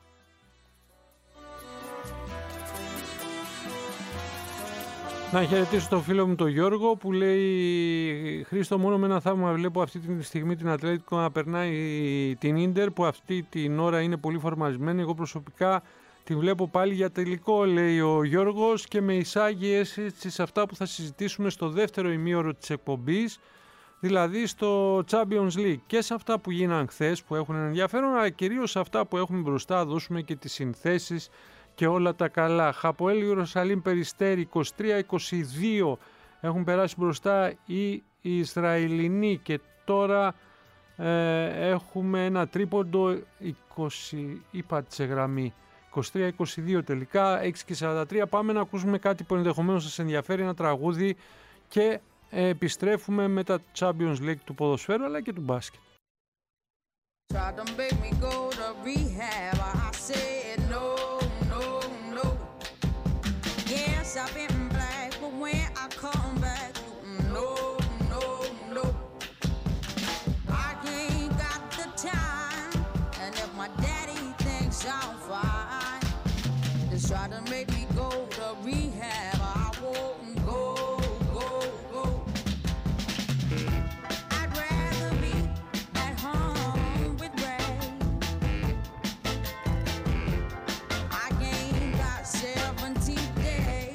Speaker 2: Να χαιρετήσω τον φίλο μου τον Γιώργο που λέει Χρήστο, μόνο με ένα θαύμα βλέπω αυτή τη στιγμή την Ατλέτικο να περνάει την Ίντερ που αυτή την ώρα είναι πολύ φορμασμένη. Εγώ προσωπικά τη βλέπω πάλι για τελικό, λέει ο Γιώργος, και με εισάγει έτσι σε αυτά που θα συζητήσουμε στο δεύτερο ημίωρο της εκπομπής, δηλαδή στο Champions League, και σε αυτά που γίναν χθες που έχουν ενδιαφέρον, αλλά κυρίως σε αυτά που έχουμε μπροστά, δώσουμε και τις συνθέσεις και όλα τα καλά. Χαποέλ Ιερουσαλήμ Περιστέρι είκοσι τρία είκοσι δύο έχουν περάσει μπροστά οι Ισραηλινοί και τώρα ε, έχουμε ένα τρίποντο είκοσι, είπα σε γραμμή, είκοσι τρία είκοσι δύο τελικά, έξι και σαράντα τρία. Πάμε να ακούσουμε κάτι που ενδεχομένως σας ενδιαφέρει, ένα τραγούδι, και ε, επιστρέφουμε με τα Champions League του ποδοσφαίρου αλλά και του μπάσκετ.
Speaker 3: I've been black, but when I come back, no, no, no, I ain't got the time, and if my daddy thinks I'm fine, just try to make me go to rehab, I won't go, go, go. I'd rather be at home with Ray. I ain't got seventeen days.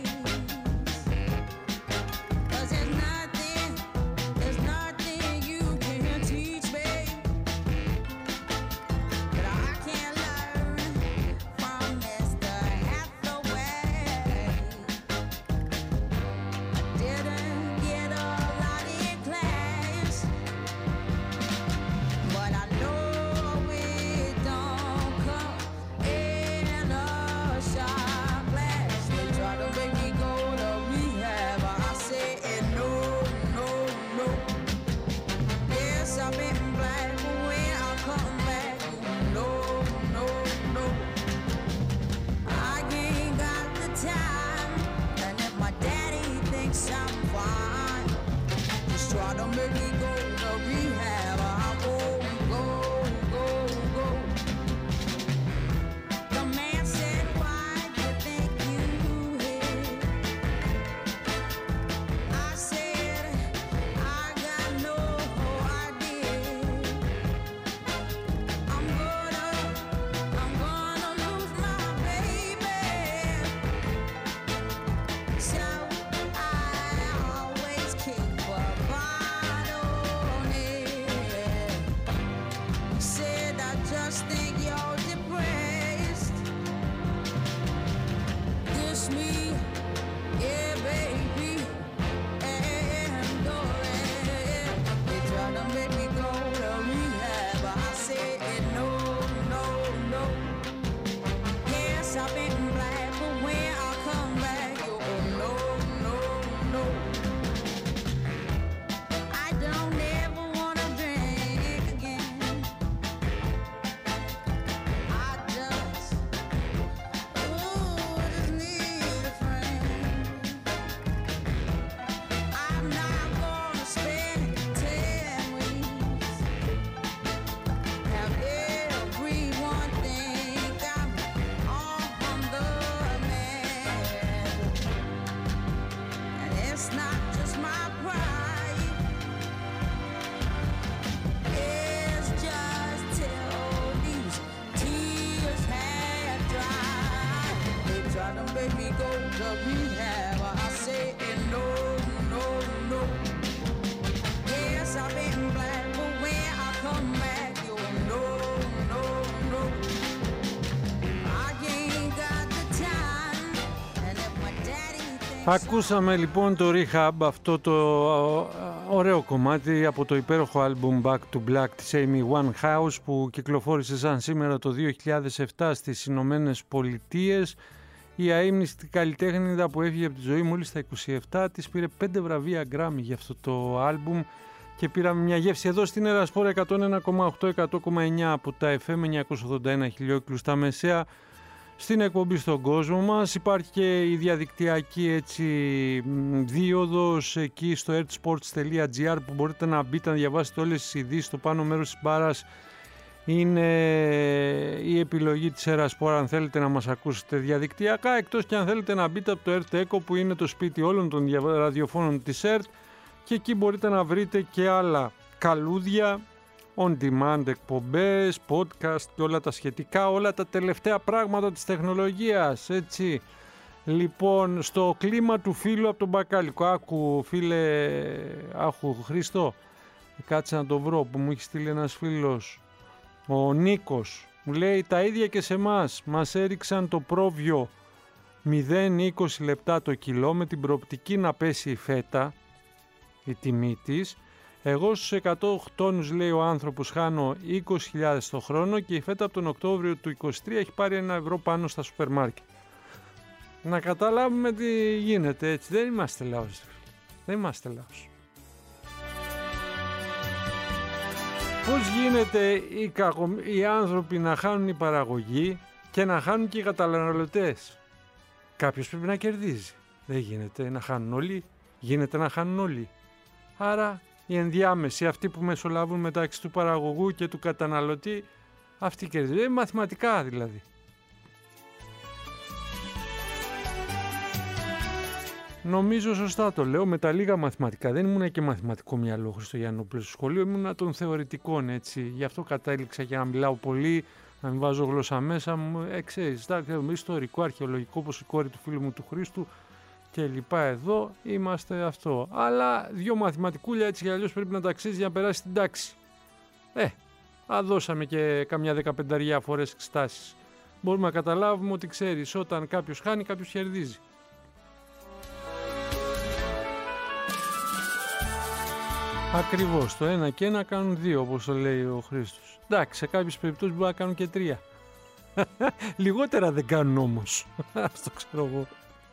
Speaker 2: Ακούσαμε λοιπόν το Rehab, αυτό το ωραίο κομμάτι από το υπέροχο άλμπουμ Back to Black της Amy Winehouse που κυκλοφόρησε σαν σήμερα το δύο χιλιάδες επτά στις Ηνωμένες Πολιτείες. η αείμνηστη καλλιτέχνηδα που έφυγε από τη ζωή μόλις στα είκοσι επτά, της πήρε πέντε βραβεία Grammy για αυτό το άλμπουμ και πήραμε μια γεύση εδώ στην Ερασπόρα εκατόν ένα κόμμα οκτώ, εκατό κόμμα εννιά από τα εφ εμ εννιακόσια ογδόντα ένα χιλιόκυκλους στα μεσαία στην εκπομπή στον κόσμο μας. Υπάρχει και η διαδικτυακή έτσι δίωδος εκεί στο artsports τελεία gr που μπορείτε να μπείτε να διαβάσετε όλες τις ειδήσεις. Στο πάνω μέρος της μπάρας είναι η επιλογή της Ερασπόρα αν θέλετε να μας ακούσετε διαδικτυακά, εκτός και αν θέλετε να μπείτε από το ΕΡΤ Echo που είναι το σπίτι όλων των ραδιοφώνων της ΕΡΤ και εκεί μπορείτε να βρείτε και άλλα καλούδια, on demand εκπομπές, podcast και όλα τα σχετικά, όλα τα τελευταία πράγματα της τεχνολογίας, έτσι. Λοιπόν, στο κλίμα του φίλου από τον Μπακάλικο, άκου φίλε, άχου Χριστό, κάτσε να το βρω που μου έχει στείλει ένας φίλος, ο Νίκος, μου λέει τα ίδια και σε εμάς, μας έριξαν το πρόβιο μηδέν είκοσι λεπτά το κιλό με την προοπτική να πέσει η φέτα, η τιμή της. Εγώ στους εκατό τόνους, λέει ο άνθρωπος, χάνω είκοσι χιλιάδες το χρόνο και η φέτα από τον Οκτώβριο του είκοσι τρία έχει πάρει ένα ευρώ πάνω στα σούπερ μάρκετ. Να καταλάβουμε τι γίνεται, έτσι. Δεν είμαστε λαός. Δεν είμαστε λαός. Πώς γίνεται οι, κακο... οι άνθρωποι να χάνουν η παραγωγή και να χάνουν και οι καταναλωτές? Κάποιος πρέπει να κερδίζει. Δεν γίνεται να χάνουν όλοι. Γίνεται να χάνουν όλοι. Άρα οι ενδιάμεσοι, αυτοί που μεσολαβούν μεταξύ του παραγωγού και του καταναλωτή, αυτοί κερδίζουν. Είναι μαθηματικά δηλαδή. Νομίζω σωστά το λέω, με τα λίγα μαθηματικά. Δεν ήμουν και μαθηματικό μυαλό Χριστογιαννόπουλος στο σχολείο, ήμουν των θεωρητικών, έτσι. Γι' αυτό κατέληξα για να μιλάω πολύ, να μην βάζω γλώσσα μέσα μου. Ε, ξέρεις, ιστορικό, αρχαιολογικό, όπως η κόρη του φίλου μου του Χρήστου και λοιπά. Εδώ είμαστε αυτό. Αλλά δύο μαθηματικούλια έτσι και αλλιώς πρέπει να τα ξέρεις για να περάσει την τάξη. Ε, α, δώσαμε και καμιά δεκαπενταριά φορές εξετάσεις. Μπορούμε να καταλάβουμε ότι ξέρεις, όταν κάποιος χάνει, κάποιος κερδίζει. Ακριβώς, το ένα και ένα κάνουν δύο, όπως το λέει ο Χρήστος. Εντάξει, σε κάποιες περιπτώσεις μπορεί να κάνουν και τρία. Λιγότερα δεν κάνουν όμως. Αυτό ξέρω εγώ.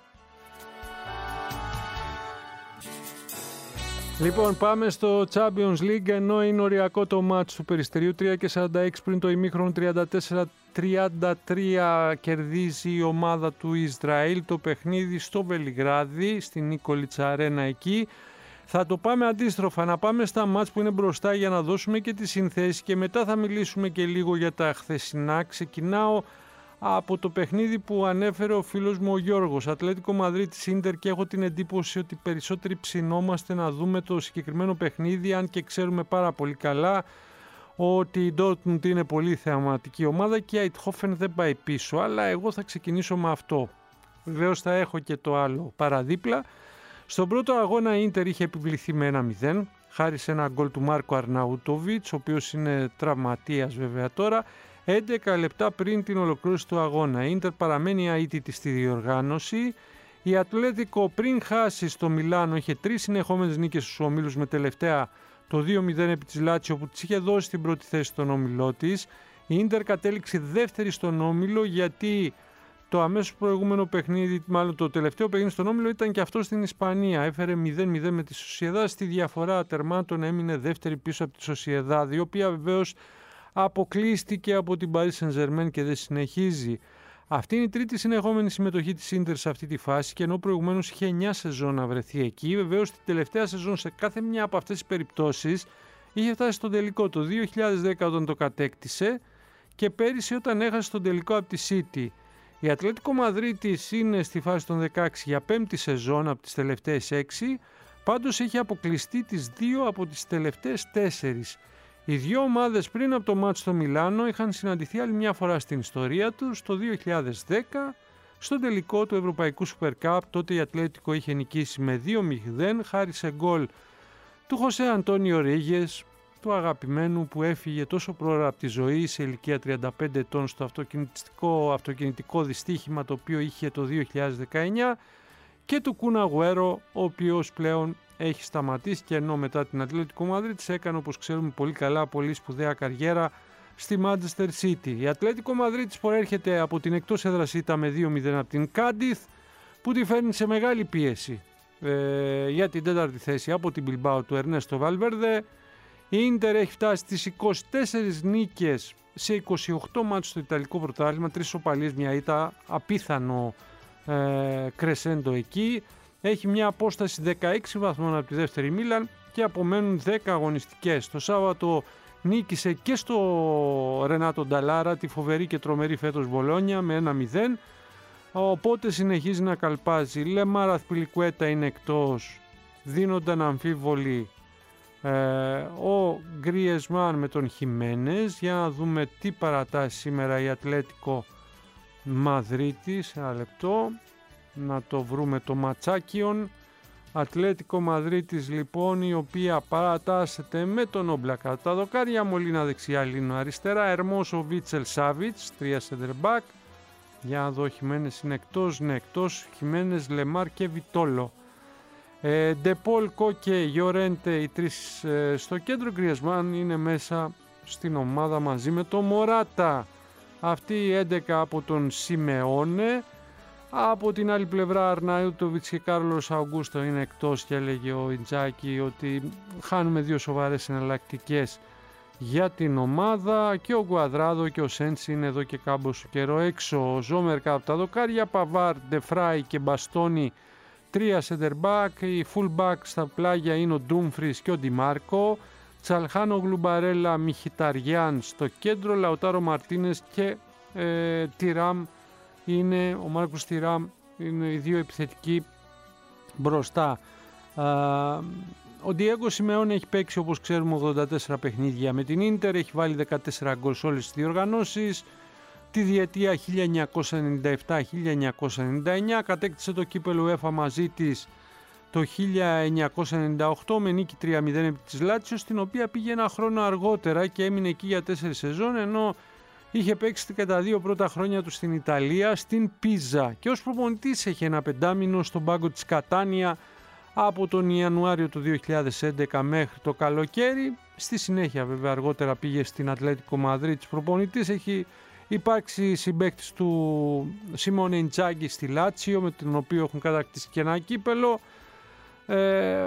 Speaker 2: Λοιπόν, πάμε στο Champions League, ενώ είναι οριακό το μάτς του Περιστερίου, τρία και σαράντα έξι πριν το ημίχρονο, τριάντα τέσσερα τριάντα τρία κερδίζει η ομάδα του Ισραήλ το παιχνίδι στο Βελιγράδι, στην Νίκολιτσα Αρένα εκεί. Θα το πάμε αντίστροφα, να πάμε στα μάτς που είναι μπροστά για να δώσουμε και τις συνθέσεις και μετά θα μιλήσουμε και λίγο για τα χθεσινά. Ξεκινάω από το παιχνίδι που ανέφερε ο φίλος μου ο Γιώργος, Ατλέτικο Μαδρίτης Ίντερ, και έχω την εντύπωση ότι περισσότεροι ψινόμαστε να δούμε το συγκεκριμένο παιχνίδι, αν και ξέρουμε πάρα πολύ καλά ότι η Ντόρτμουντ είναι πολύ θεαματική ομάδα και η Αιτχόφεν δεν πάει πίσω, αλλά εγώ θα ξεκινήσω με αυτό. Βεβαίως θα έχω και το άλλο παραδίπλα. Στον πρώτο αγώνα η Ίντερ είχε επιβληθεί με ένα μηδέν, χάρη σε ένα γκολ του Μάρκο Αρναούτοβιτς, ο οποίος είναι τραυματίας βέβαια τώρα, έντεκα λεπτά πριν την ολοκλήρωση του αγώνα. Η Ίντερ παραμένει αίτητη στη διοργάνωση. Η Ατλέτικο πριν χάσει στο Μιλάνο είχε τρεις συνεχόμενες νίκες στους ομίλους, με τελευταία το δύο μηδέν επί της Λάτσιο που της είχε δώσει την πρώτη θέση στον όμιλό της. Η Ίντερ κατέληξε δεύτερη στον όμιλο, γιατί το αμέσως προηγούμενο παιχνίδι, μάλλον το τελευταίο παιχνίδι στον όμιλο, ήταν και αυτό στην Ισπανία. Έφερε μηδέν μηδέν με τη Σοσιεδάδ. Στη διαφορά τερμάτων έμεινε δεύτερη πίσω από τη Σοσιεδάδ, η οποία βεβαίως αποκλείστηκε από την Paris Saint-Germain και δεν συνεχίζει. Αυτή είναι η τρίτη συνεχόμενη συμμετοχή της Ίντερ σε αυτή τη φάση, και ενώ προηγουμένως είχε εννιά σεζόν να βρεθεί εκεί, βεβαίως την τελευταία σεζόν σε κάθε μια από αυτές τις περιπτώσεις είχε φτάσει στον τελικό, το δύο χιλιάδες δέκα όταν το κατέκτησε και πέρυσι όταν έχασε τον τελικό από τη City. Η Ατλέτικο Μαδρίτης είναι στη φάση των δεκαέξι για πέμπτη σεζόν από τις τελευταίες έξι, πάντως έχει αποκλειστεί τις δύο από τις τελευταίες τέσσερις. Οι δύο ομάδες πριν από το μάτς στο Μιλάνο είχαν συναντηθεί άλλη μια φορά στην ιστορία τους το δύο χιλιάδες δέκα στο τελικό του Ευρωπαϊκού Super Cup. Τότε η Ατλέτικο είχε νικήσει με δύο μηδέν χάρη σε γκολ του Χωσέ Αντώνιο Ρίγες, του αγαπημένου που έφυγε τόσο πρόωρα από τη ζωή σε ηλικία τριάντα πέντε ετών στο αυτοκινητικό, αυτοκινητικό δυστύχημα το οποίο είχε το δύο χιλιάδες δεκαεννιά, και του Κουν Αγουέρο, ο οποίος πλέον έχει σταματήσει, και ενώ μετά την Ατλέτικο Μαδρίτης έκανε, όπως ξέρουμε πολύ καλά, πολύ σπουδαία καριέρα στη Manchester City. Η Ατλέτικο Μαδρίτης προέρχεται από την εκτός έδρας ήττα με δύο μηδέν από την Κάντιθ, που τη φέρνει σε μεγάλη πίεση ε, για την τέταρτη θέση από την Μπιλμπάο του Ερνέστο Βαλβέρδε. Η Ίντερ έχει φτάσει στις είκοσι τέσσερις νίκες σε είκοσι οκτώ μάτς στο Ιταλικό Πρωτάθλημα, τρεις ισοπαλίες, μια ήττα, απίθανο ε, κρεσέντο εκεί. Έχει μια απόσταση δεκαέξι βαθμών από τη δεύτερη Μίλαν και απομένουν δέκα αγωνιστικές. Το Σάββατο νίκησε και στο Ρενάτο Νταλάρα τη φοβερή και τρομερή φέτος Μπολόνια με ένα μηδέν. Οπότε συνεχίζει να καλπάζει. Λεμάρ Αθπιλικουέτα είναι εκτός, δίνονταν αμφίβολοι ε, ο Γκριεσμάν με τον Χιμένες. Για να δούμε τι παρατάσει σήμερα η Ατλέτικο Μαδρίτη. Σε ένα λεπτό να το βρούμε το ματσάκιον. Ατλέτικο Μαδρίτης λοιπόν, η οποία παρατάσσεται με τον Όμπλακα τα δοκάρια, Μολίνα δεξιά, Λίνο αριστερά, Ερμόσο, Βίτσελ, Σάβιτς, τρία σεντερμπακ. Για να δω, ο Χιμένες είναι εκτός, ναι εκτός, Χιμένες, Λεμάρ και Βιτόλο. Ε, Ντεπόλ, Κόκε, Γιορέντε, οι τρεις ε, στο κέντρο. Γκριεσμάν είναι μέσα στην ομάδα μαζί με τον Μωράτα. Αυτοί οι έντεκα από τον Σιμεώνε. Από την άλλη πλευρά Αρναούτοβιτς και Κάρλος Αουγκούστο είναι εκτός και έλεγε ο Ιντζάκη ότι χάνουμε δύο σοβαρές εναλλακτικές για την ομάδα, και ο Γκουαδράδο και ο Σέντσι είναι εδώ και κάμποσο καιρό έξω. Ο Ζόμερ κάτω από τα δοκάρια, Παβάρ, Ντεφράι και Μπαστόνι, τρία σεντερμπακ. Οι fullback στα πλάγια είναι ο Ντούμφρις και ο Ντιμάρκο, Τσαλχάνο, Γλουμπαρέλα, Μιχιταριάν στο κέντρο, Λαουτάρο Μαρτίνες και ε, Τιράμ είναι, ο Μάρκος Τιράμ είναι οι δύο επιθετικοί μπροστά. Α, ο Ντιέγκο Σιμεών έχει παίξει, όπως ξέρουμε, ογδόντα τέσσερα παιχνίδια με την Ίντερ, έχει βάλει δεκατέσσερα γκολ σε όλες τις διοργανώσεις. Τη διετία χίλια εννιακόσια ενενήντα επτά χίλια εννιακόσια ενενήντα εννιά, κατέκτησε το κύπελο UEFA μαζί της το χίλια εννιακόσια ενενήντα οκτώ με νίκη τρία μηδέν επί της Λάτσιο, στην οποία πήγε ένα χρόνο αργότερα και έμεινε εκεί για τέσσερις σεζόν, ενώ είχε παίξει και τα δύο πρώτα χρόνια του στην Ιταλία, στην Πίζα, και ως προπονητής έχει ένα πεντάμινο στον πάγκο της Κατάνια από τον Ιανουάριο του δύο χιλιάδες έντεκα μέχρι το καλοκαίρι. Στη συνέχεια βέβαια αργότερα πήγε στην Ατλέτικο Μαδρίτης προπονητής. Έχει υπάρξει συμπαίκτης του Σιμώνε Ιντζάγκη στη Λάτσιο, με τον οποίο έχουν κατακτήσει και ένα κύπελο. Ε,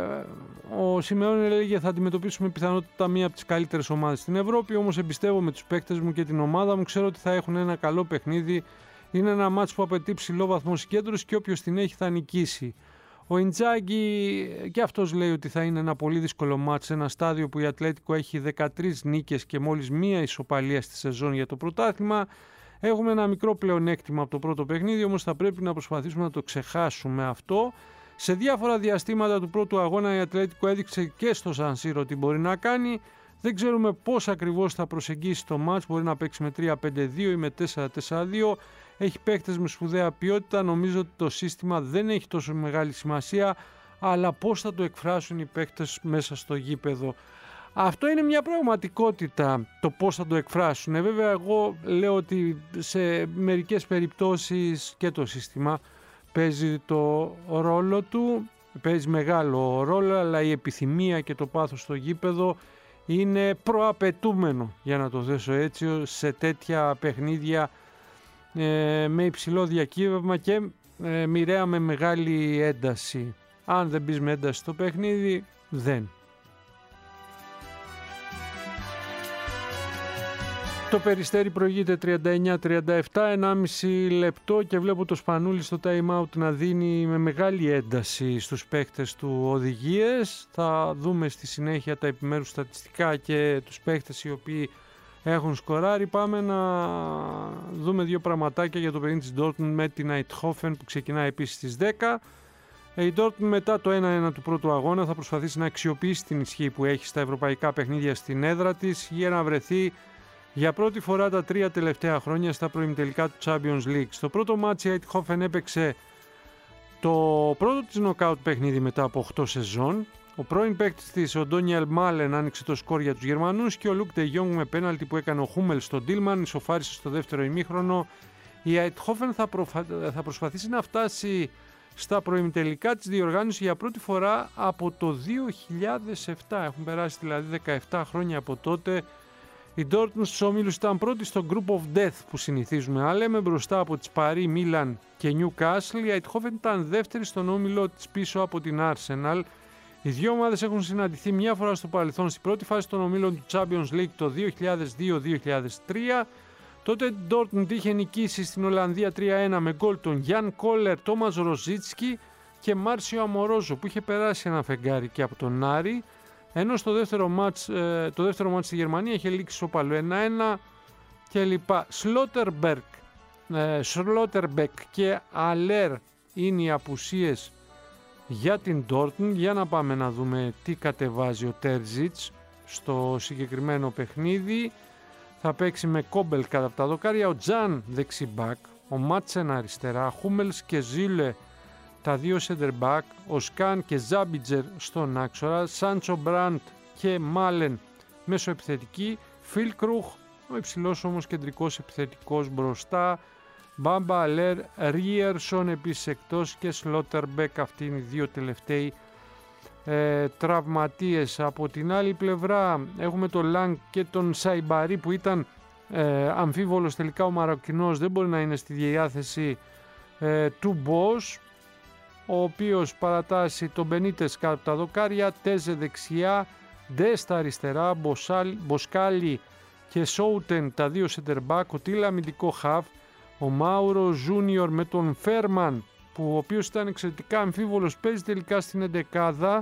Speaker 2: ο Σιμεώνε έλεγε θα αντιμετωπίσουμε πιθανότητα μία από τις καλύτερες ομάδες στην Ευρώπη, όμως εμπιστεύομαι τους παίκτες μου και την ομάδα μου, ξέρω ότι θα έχουν ένα καλό παιχνίδι, είναι ένα μάτς που απαιτεί ψηλό βαθμό συγκέντρωσης και όποιος την έχει θα νικήσει. Ο Ιντζάγκη και αυτός λέει ότι θα είναι ένα πολύ δύσκολο μάτς σε ένα στάδιο που η Ατλέτικο έχει δεκατρείς νίκες και μόλις μία ισοπαλία στη σεζόν για το πρωτάθλημα. Έχουμε ένα μικρό πλεονέκτημα από το πρώτο παιχνίδι, όμως θα πρέπει να προσπαθήσουμε να το ξεχάσουμε αυτό. Σε διάφορα διαστήματα του πρώτου αγώνα η Ατλέτικο έδειξε και στο Σαν Σύρο τι μπορεί να κάνει. Δεν ξέρουμε πώς ακριβώς θα προσεγγίσει το μάτς, μπορεί να παίξει με τρία πέντε δύο ή με τέσσερα τέσσερα δύο. Έχει παίκτες με σπουδαία ποιότητα, νομίζω ότι το σύστημα δεν έχει τόσο μεγάλη σημασία, αλλά πώς θα το εκφράσουν οι παίκτες μέσα στο γήπεδο. Αυτό είναι μια πραγματικότητα, το πώς θα το εκφράσουν. Ε, βέβαια εγώ λέω ότι σε μερικές περιπτώσεις και το σύστημα παίζει το ρόλο του, παίζει μεγάλο ρόλο, αλλά η επιθυμία και το πάθος στο γήπεδο είναι προαπαιτούμενο, για να το θέσω έτσι, σε τέτοια παιχνίδια ε, με υψηλό διακύβευμα και ε, μοιραία με μεγάλη ένταση. Αν δεν μπεις με ένταση στο παιχνίδι, δεν. Το Περιστέρι προηγείται τριάντα εννιά τριάντα επτά, ενάμιση λεπτό, και βλέπω το Σπανούλη στο time out να δίνει με μεγάλη ένταση στους παίχτες του οδηγίες. Θα δούμε στη συνέχεια τα επιμέρους στατιστικά και τους παίχτες οι οποίοι έχουν σκοράρει. Πάμε να δούμε δύο πραγματάκια για το παιχνίδι της Dortmund με την Eindhoven που ξεκινάει επίσης στις δέκα. Η Dortmund μετά το ένα ένα του πρώτου αγώνα θα προσπαθήσει να αξιοποιήσει την ισχύ που έχει στα ευρωπαϊκά παιχνίδια στην έδρα της για να βρεθεί για πρώτη φορά τα τρία τελευταία χρόνια στα προημιτελικά του Champions League. Στο πρώτο μάτσι η Eindhoven έπαιξε το πρώτο της νοκάουτ παιχνίδι μετά από οκτώ σεζόν. Ο πρώην παίκτης της, ο Ντόνιαλ Μάλεν, άνοιξε το σκορ για τους Γερμανούς και ο Λουκ Ντε Γιόνγκ με πέναλτι που έκανε ο Χούμελ στον Ντίλμαν ισοφάρισε στο δεύτερο ημίχρονο. Η Eindhoven θα, προφα... θα προσπαθήσει να φτάσει στα προημιτελικά της διοργάνωσης για πρώτη φορά από το δύο χιλιάδες επτά. Έχουν περάσει δηλαδή δεκαεπτά χρόνια από τότε. Η Dortmund στους ομίλους ήταν πρώτη στο Group of Death που συνηθίζουμε να λέμε, μπροστά από τις Παρί, Μίλαν και Newcastle. Η Eindhoven ήταν δεύτερη στον όμιλο της πίσω από την Arsenal. Οι δύο ομάδες έχουν συναντηθεί μια φορά στο παρελθόν στην πρώτη φάση των ομίλων του Champions League το δύο χιλιάδες δύο δύο χιλιάδες τρία. Τότε η Dortmund είχε νικήσει στην Ολλανδία τρία ένα με γκολ τον Γιάν Κόλερ, Τόμας Ροζίτσκι και Μάρσιο Αμορόζο που είχε περάσει ένα φεγγάρι και από τον Άρη. Ενώ στο δεύτερο μάτς, το δεύτερο μάτς στη Γερμανία είχε λήξει σοπαλό ένα ένα και λοιπά. Σλότερμπερκ, Σλότερμπεκ και Αλέρ είναι οι απουσίες για την Dortmund. Για να πάμε να δούμε τι κατεβάζει ο Τέρζιτς στο συγκεκριμένο παιχνίδι. Θα παίξει με Κόμπελ κατά τα δοκάρια, ο Τζαν δεξιμπάκ, ο Μάτσεν αριστερά, Χούμελς και Ζίλε τα δύο center back, ο Σκάν και Ζάμπιτζερ στον άξονα, Σάντσο Μπραντ και Μάλεν μέσω επιθετική, Φίλκρουχ, ο υψηλός όμως κεντρικός επιθετικός μπροστά, Μπάμπα Αλέρ, Ρίερσον επίσης εκτός και Σλότερμπεκ, αυτοί είναι οι δύο τελευταίοι ε, τραυματίες. Από την άλλη πλευρά έχουμε τον Λάγκ και τον Σαϊμπαρί που ήταν ε, αμφίβολος, τελικά ο Μαροκινός δεν μπορεί να είναι στη διάθεση ε, του Μπος, ο οποίος παρατάσσει τον Μπενίτες κάτω από τα δοκάρια, Τέζε δεξιά, Ντέστα αριστερά, Μποσκάλι και Σόουτεν τα δύο center back, ο Τίλα αμυντικό χαφ, ο Μάουρο Ζούνιορ με τον Φέρμαν που ο οποίος ήταν εξαιρετικά αμφίβολος, παίζει τελικά στην εντεκάδα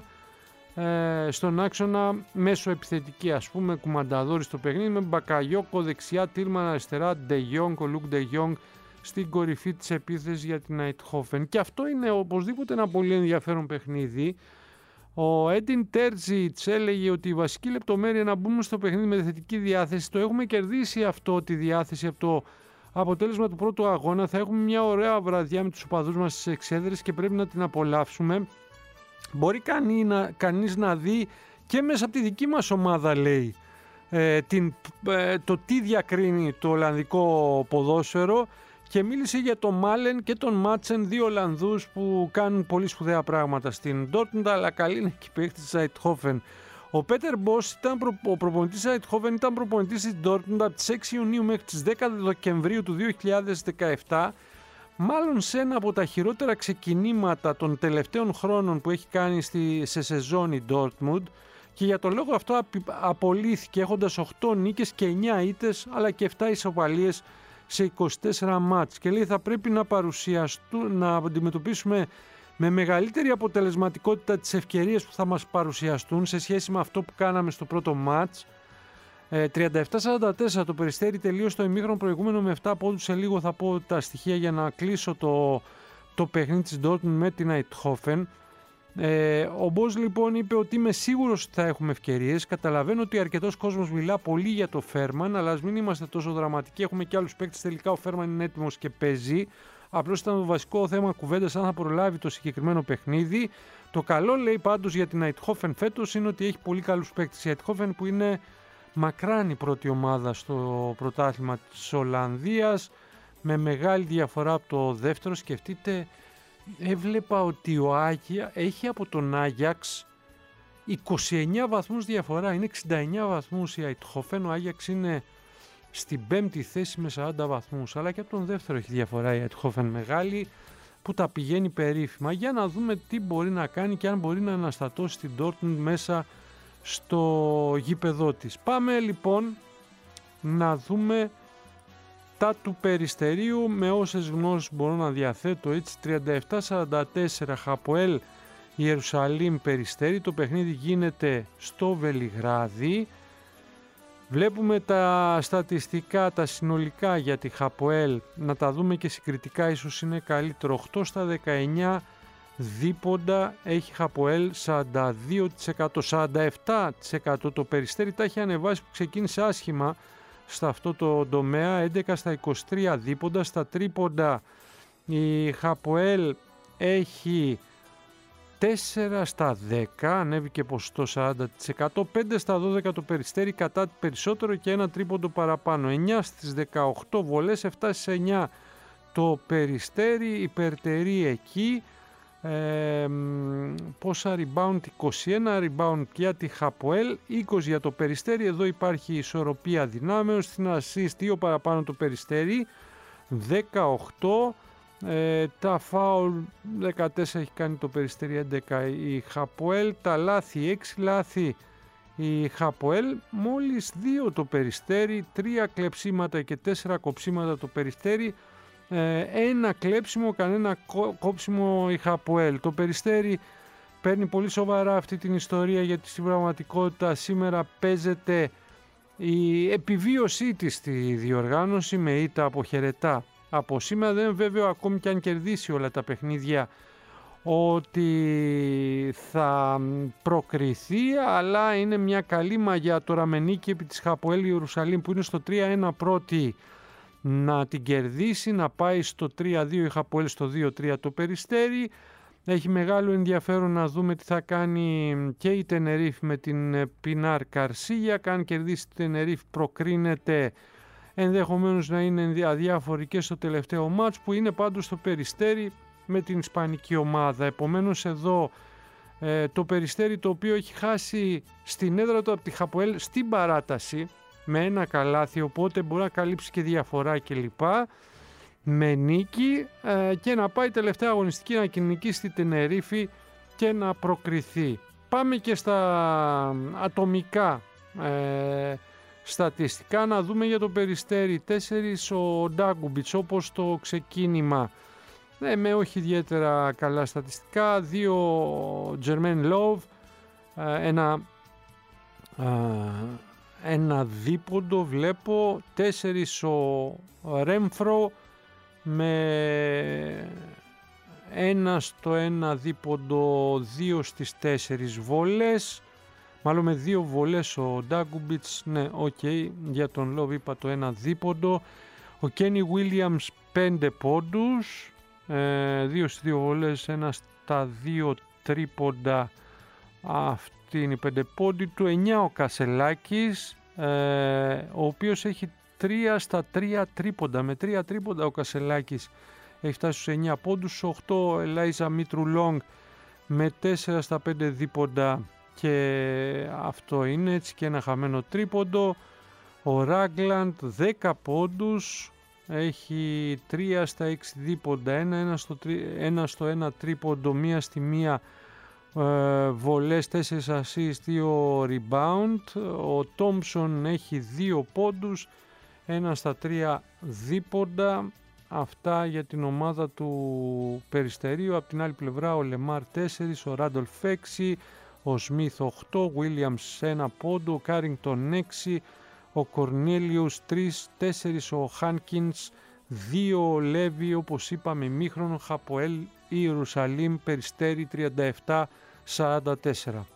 Speaker 2: ε, στον άξονα μέσω επιθετική, ας πούμε κουμανταδόρη στο παιχνίδι, με Μπακαγιόκο δεξιά, Τίλμαν αριστερά, Ντε Γιόγκ, ο Λουκ Ντε Γιόγκ στην κορυφή της επίθεσης για την Eindhoven. Και αυτό είναι οπωσδήποτε ένα πολύ ενδιαφέρον παιχνίδι. Ο Έντιν Τέρζιτς έλεγε ότι η βασική λεπτομέρεια να μπούμε στο παιχνίδι με θετική διάθεση. Το έχουμε κερδίσει αυτό, τη διάθεση από το αποτέλεσμα του πρώτου αγώνα. Θα έχουμε μια ωραία βραδιά με τους οπαδούς μας στις εξέδρες και πρέπει να την απολαύσουμε. Μπορεί κανεί να, κανείς να δει και μέσα από τη δική μας ομάδα, λέει, ε, την, ε, το τι διακρίνει το Ολλανδικό ποδόσφαιρο. Και μίλησε για τον Μάλεν και τον Μάτσεν, δύο Ολλανδούς που κάνουν πολύ σπουδαία πράγματα στην Dortmund, αλλά καλή είναι και παίχτη της Eindhoven. Ο Πέτερ Μπος, ήταν προ, ο προπονητής της Eindhoven, ήταν προπονητής της Dortmund από τις έξι Ιουνίου μέχρι τις δέκα Δεκεμβρίου του δύο χιλιάδες δεκαεπτά, μάλλον σε ένα από τα χειρότερα ξεκινήματα των τελευταίων χρόνων που έχει κάνει στη, σε σεζόν η Dortmund, και για τον λόγο αυτό απολύθηκε έχοντας οκτώ νίκες και εννιά ήττες αλλά και επτά ισοπαλίες σε είκοσι τέσσερα μάτς, και λέει θα πρέπει να παρουσιαστούν, να αντιμετωπίσουμε με μεγαλύτερη αποτελεσματικότητα τις ευκαιρίες που θα μας παρουσιαστούν σε σχέση με αυτό που κάναμε στο πρώτο μάτς. ε, τριάντα επτά σαράντα τέσσερα το Περιστέρι τελείωσε το ημίχρονο προηγούμενο με επτά πόντους. Σε λίγο θα πω τα στοιχεία για να κλείσω το, το παιχνίδι της Dortmund με την Eindhoven. Ε, ο Μπος λοιπόν είπε ότι είμαι σίγουρος ότι θα έχουμε ευκαιρίες. Καταλαβαίνω ότι αρκετός κόσμος μιλά πολύ για το Φέρμαν, αλλά ας μην είμαστε τόσο δραματικοί. Έχουμε και άλλους παίκτες. Τελικά ο Φέρμαν είναι έτοιμος και παίζει. Απλώς ήταν το βασικό θέμα κουβέντας αν θα προλάβει το συγκεκριμένο παιχνίδι. Το καλό, λέει, πάντως για την Eindhoven φέτος είναι ότι έχει πολύ καλούς παίκτες. Η Eindhoven που είναι μακράν η πρώτη ομάδα στο πρωτάθλημα της Ολλανδίας, με μεγάλη διαφορά από το δεύτερο. Σκεφτείτε, έβλεπα ότι ο Άγια έχει από τον Άγιαξ είκοσι εννιά βαθμούς διαφορά, είναι εξήντα εννιά βαθμούς η Eindhoven, ο Άγιαξ είναι στην πέμπτη θέση με σαράντα βαθμούς, αλλά και από τον δεύτερο έχει διαφορά η Eindhoven μεγάλη που τα πηγαίνει περίφημα. Για να δούμε τι μπορεί να κάνει και αν μπορεί να αναστατώσει την Dortmund μέσα στο γήπεδό της. Πάμε λοιπόν να δούμε τα του Περιστερίου με όσες γνώσεις μπορώ να διαθέτω, έτσι. Τριάντα επτά σαράντα τέσσερα Χαποέλ Ιερουσαλήμ Περιστέρι. Το παιχνίδι γίνεται στο Βελιγράδι. Βλέπουμε τα στατιστικά, τα συνολικά για τη Χαποέλ, να τα δούμε και συγκριτικά, ίσως είναι καλύτερο. οκτώ στα δεκαεννιά δίποντα έχει Χαποέλ, σαράντα δύο τοις εκατό, σαράντα επτά τοις εκατό. Το Περιστέρι τα έχει ανεβάσει που ξεκίνησε άσχημα σε αυτό το τομέα, έντεκα στα είκοσι τρία δίποντα. Στα τρίποντα η Χαποέλ έχει τέσσερα στα δέκα, ανέβηκε ποσοστό σαράντα τοις εκατό, πέντε στα δώδεκα το Περιστέρι, κατά περισσότερο και ένα τρίποντο παραπάνω, εννιά στις δεκαοκτώ βολές, επτά στις εννιά το Περιστέρι, υπερτερεί εκεί. Ε, πόσα rebound? είκοσι ένα rebound για τη Χαποέλ, είκοσι για το Περιστέρι. Εδώ υπάρχει ισορροπία δυνάμεων. Στην assist δύο παραπάνω το Περιστέρι, δεκαοκτώ. Ε, τα φάουλ δεκατέσσερα έχει κάνει το Περιστέρι, έντεκα η Χαποέλ. Τα λάθη, έξι λάθη η Χαποέλ, μόλις δύο το Περιστέρι, τρία κλεψίματα και τέσσερα κοψίματα το Περιστέρι. Ε, ένα κλέψιμο, κανένα κόψιμο η Χαποέλ. Το Περιστέρι παίρνει πολύ σοβαρά αυτή την ιστορία, γιατί στην πραγματικότητα σήμερα παίζεται η επιβίωσή της στη διοργάνωση με ήττα από Χερετά. Από σήμερα δεν είναι βέβαιο, ακόμη και αν κερδίσει όλα τα παιχνίδια, ότι θα προκριθεί, αλλά είναι μια καλή μαγιά τώρα με νίκη επί της Χαποέλ Ιερουσαλήμ που είναι στο τρία ένα πρώτη, να την κερδίσει, να πάει στο τρία δύο η Χαποέλ, στο δύο τρία το Περιστέρι. Έχει μεγάλο ενδιαφέρον να δούμε τι θα κάνει και η Τενερίφ με την Πινάρ Καρσίγια. Αν κερδίσει την Τενερίφ προκρίνεται ενδεχομένως να είναι αδιάφοροι και στο τελευταίο μάτς, που είναι πάντως στο Περιστέρι με την ισπανική ομάδα. Επομένως εδώ ε, το Περιστέρι, το οποίο έχει χάσει στην έδρα του από τη Χαποέλ στην παράταση με ένα καλάθι, οπότε μπορεί να καλύψει και διαφορά κλπ. Με νίκη ε, και να πάει τελευταία αγωνιστική να κυνηγήσει στη Τενερίφη και να προκριθεί. Πάμε και στα ατομικά ε, στατιστικά να δούμε για το Περιστέρι. Τέσσερις ο Ντάγκουμπιτς όπως το ξεκίνημα, ε, με όχι ιδιαίτερα καλά στατιστικά. Δύο ο Τζερμέν Λόβ, ε, ένα, ε, ένα δίποντο βλέπω. Τέσσερις ο Ρέμφρο με ένα στο ένα δίποντο, δύο στις τέσσερις βολές. Μάλλον με δύο βολές ο Ντάγκουμπιτς, ναι, οκ, okay, για τον Λόβ είπα το ένα δίποντο. Ο Κένι Βίλιαμς πέντε πόντους, ε, δύο στις δύο βολές, ένα στα δύο τρίποντα, αυτή είναι η πέντε πόντι του. εννιά ο Κασελάκης, ε, ο οποίος έχει τρία στα τρία τρίποντα, με τρία τρίποντα ο Κασελάκης έχει φτάσει στους εννιά πόντους. οκτώ Ελάιζα Μήτρου Λόγκ με τέσσερα στα πέντε δίποντα, και αυτό είναι έτσι και ένα χαμένο τρίποντο. Ο Ράγκλαντ δέκα πόντους, έχει τρία στα έξι δίποντα, ένα, ένα, στο, ένα στο ένα τρίποντο, μία στη μία ε, βολές, τέσσερις assist, δύο rebound. Ο Τόμψον έχει δύο πόντους, ένα στα τρία δίποντα. Αυτά για την ομάδα του Περιστερίου. Από την άλλη πλευρά ο Λεμάρ τέσσερις, ο Ράντολφ έξι, ο Σμιθ οκτώ, ο Βίλιαμς ένα πόντο, ο Κάρινγκτον έξι, ο Κορνέλιους τρία, τέσσερα ο Χάνκινς, δύο ο Λέβι, όπως είπαμε ημίχρονο. Χαποέλ Ιερουσαλήμ Περιστέρι τριάντα επτά σαράντα τέσσερα.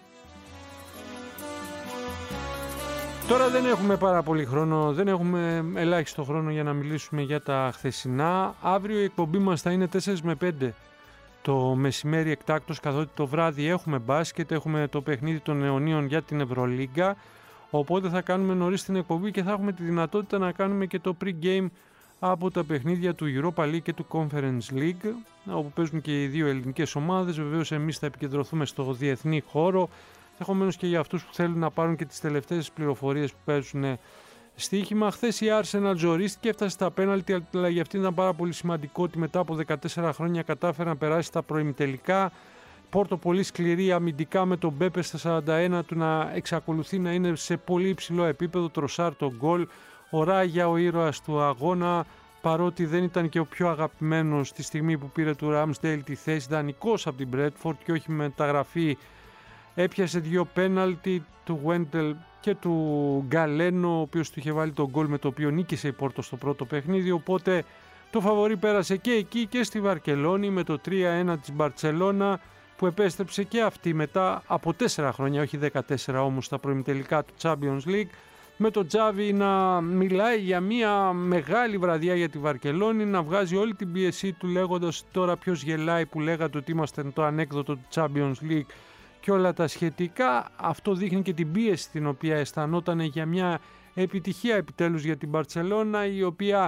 Speaker 2: Τώρα δεν έχουμε πάρα πολύ χρόνο, δεν έχουμε ελάχιστο χρόνο για να μιλήσουμε για τα χθεσινά. Αύριο η εκπομπή μας θα είναι τέσσερα με πέντε το μεσημέρι εκτάκτος, καθότι το βράδυ έχουμε μπάσκετ, έχουμε το παιχνίδι των αιωνίων για την Ευρωλίγκα, οπότε θα κάνουμε νωρίς την εκπομπή και θα έχουμε τη δυνατότητα να κάνουμε και το pre-game από τα παιχνίδια του Europa League και του Conference League, όπου παίζουν και οι δύο ελληνικές ομάδες. Βεβαίως εμείς θα επικεντρωθούμε στο διεθνή χώρο, ενδεχομένως και για αυτούς που θέλουν να πάρουν και τις τελευταίες πληροφορίες που παίζουν στοίχημα. Χθες η Arsenal ζορίστηκε, έφτασε στα πέναλτι, αλλά για αυτήν ήταν πάρα πολύ σημαντικό ότι μετά από δεκατέσσερα χρόνια κατάφερε να περάσει στα προημιτελικά. Πόρτο πολύ σκληρή αμυντικά με τον Μπέπε στα σαράντα ένα του να εξακολουθεί να είναι σε πολύ υψηλό επίπεδο. Τροσάρ το γκολ. Ο Ράγια ο ήρωας του αγώνα, παρότι δεν ήταν και ο πιο αγαπημένος στη στιγμή που πήρε του Ράμσντέιλ τη θέση, δανεικός από την Μπρέτφορντ και όχι μεταγραφή. Έπιασε δύο πέναλτι του Γουέντελ και του Γκαλένο, ο οποίος του είχε βάλει τον γκολ με το οποίο νίκησε η Πόρτο στο πρώτο παιχνίδι, οπότε το φαβορί πέρασε και εκεί και στη Βαρκελόνη με το τρία ένα της Μπαρτσελώνα, που επέστρεψε και αυτή μετά από τέσσερα χρόνια, όχι δεκατέσσερα όμως, στα προημιτελικά του Champions League, με τον Τζάβι να μιλάει για μια μεγάλη βραδιά για τη Βαρκελόνη, να βγάζει όλη την πίεσή του λέγοντας τώρα ποιος γελάει που λέγατε ότι είμαστε το ανέκδοτο του Champions League και όλα τα σχετικά. Αυτό δείχνει και την πίεση την οποία αισθανόταν για μια επιτυχία επιτέλους για την Μπαρτσελώνα, η οποία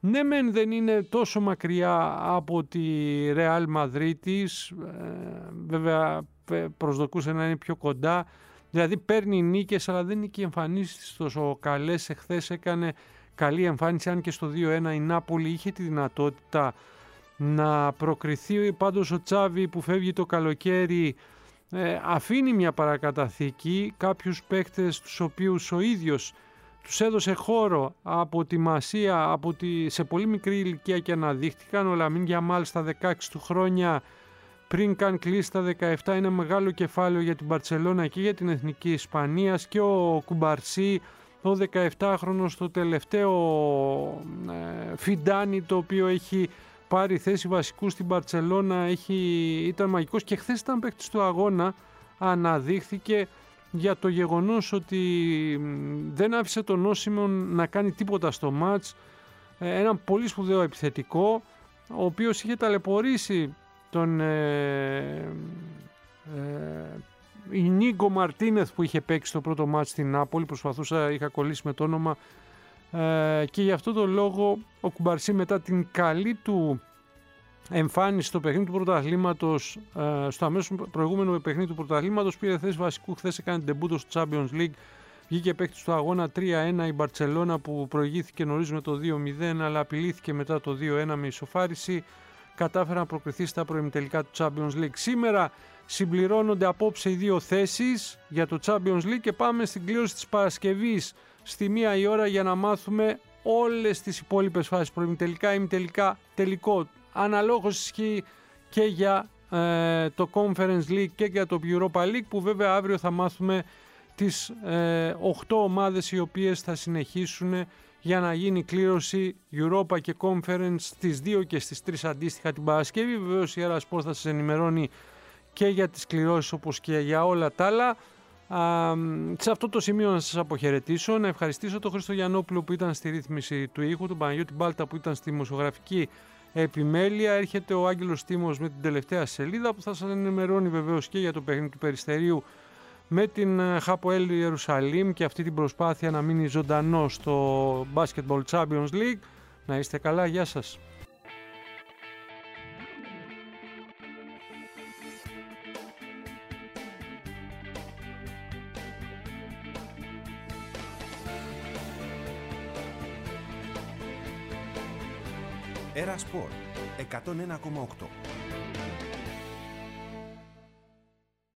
Speaker 2: Ναι μεν δεν είναι τόσο μακριά από τη Ρεάλ Μαδρίτης, βέβαια προσδοκούσε να είναι πιο κοντά, δηλαδή παίρνει νίκες αλλά δεν είναι και οι εμφανίσεις τόσο καλές. Εχθές έκανε καλή εμφάνιση, αν και στο δύο ένα η Νάπολη είχε τη δυνατότητα να προκριθεί. Πάντως ο Τσάβι που φεύγει το καλοκαίρι ε, αφήνει μια παρακαταθήκη, κάποιους παίκτες τους οποίους ο ίδιος τους έδωσε χώρο από τη Μασία, από τη, σε πολύ μικρή ηλικία και αναδείχτηκαν. Ο Λαμίν Γιαμάλ στα δεκαέξι του χρόνια, πριν καν κλείσει τα δεκαεπτά, είναι μεγάλο κεφάλαιο για την Μπαρτσελώνα και για την Εθνική Ισπανίας. Και ο Κουμπαρσί, ο δεκαεπτάχρονος, το τελευταίο ε, φιντάνι το οποίο έχει πάρει θέση βασικού στην Μπαρτσελώνα, έχει, ήταν μαγικός και χθες ήταν παίκτης του αγώνα, αναδείχθηκε για το γεγονός ότι δεν άφησε τον Όσιμον να κάνει τίποτα στο μάτς. Έναν πολύ σπουδαίο επιθετικό, ο οποίος είχε ταλαιπωρήσει τον ε, ε, Ινίγκο Μαρτίνεθ που είχε παίξει το πρώτο μάτς στην Νάπολη. Προσπαθούσα, είχα κολλήσει με το όνομα ε, και γι' αυτό το λόγο ο Κουμπαρσί, μετά την καλή του εμφάνιση στο παιχνίδι του πρωταθλήματος, ε, στο αμέσως προηγούμενο παιχνίδι του πρωταθλήματος, πήρε θέση βασικού. Χθες έκανε ντεμπούτο στο Champions League, βγήκε παίκτης του αγώνα. Τρία ένα η Μπαρτσελώνα που προηγήθηκε νωρίς με το δύο μηδέν, αλλά απειλήθηκε μετά το δύο ένα με ισοφάριση, κατάφερε να προκριθεί στα προημιτελικά του Champions League. Σήμερα συμπληρώνονται απόψε οι δύο θέσεις για το Champions League και πάμε στην κλήρωση της Παρασκευής στη μία η ώρα για να μάθουμε όλες τις υπόλοιπες φάσεις, προημιτελικά, ημιτελικά, τελικό. Αναλόγως ισχύει και για ε, το Conference League και για το Europa League, που βέβαια αύριο θα μάθουμε τις ε, οκτώ ομάδες οι οποίες θα συνεχίσουν για να γίνει κλήρωση Europa και Conference στις δύο και στις τρεις αντίστοιχα την Παρασκευή. Βεβαίως η Έρα Sport θα σας ενημερώνει και για τις κληρώσεις όπως και για όλα τα άλλα. Α, σε αυτό το σημείο να σας αποχαιρετήσω, να ευχαριστήσω τον Χρήστο Γιαννόπουλο που ήταν στη ρύθμιση του ήχου, τον Παναγιώτη Μπάλτα που ήταν στη δημοσιογραφική επιμέλεια. Έρχεται ο Άγγελος Τίμος με την τελευταία σελίδα που θα σας ενημερώνει βεβαίως και για το παιχνίδι του Περιστερίου με την Χαποέλ Ιερουσαλήμ και αυτή την προσπάθεια να μείνει ζωντανό στο Basketball Champions League. Να είστε καλά, γεια σας.
Speaker 4: Έρα Σπορ εκατόν ένα κόμμα οκτώ.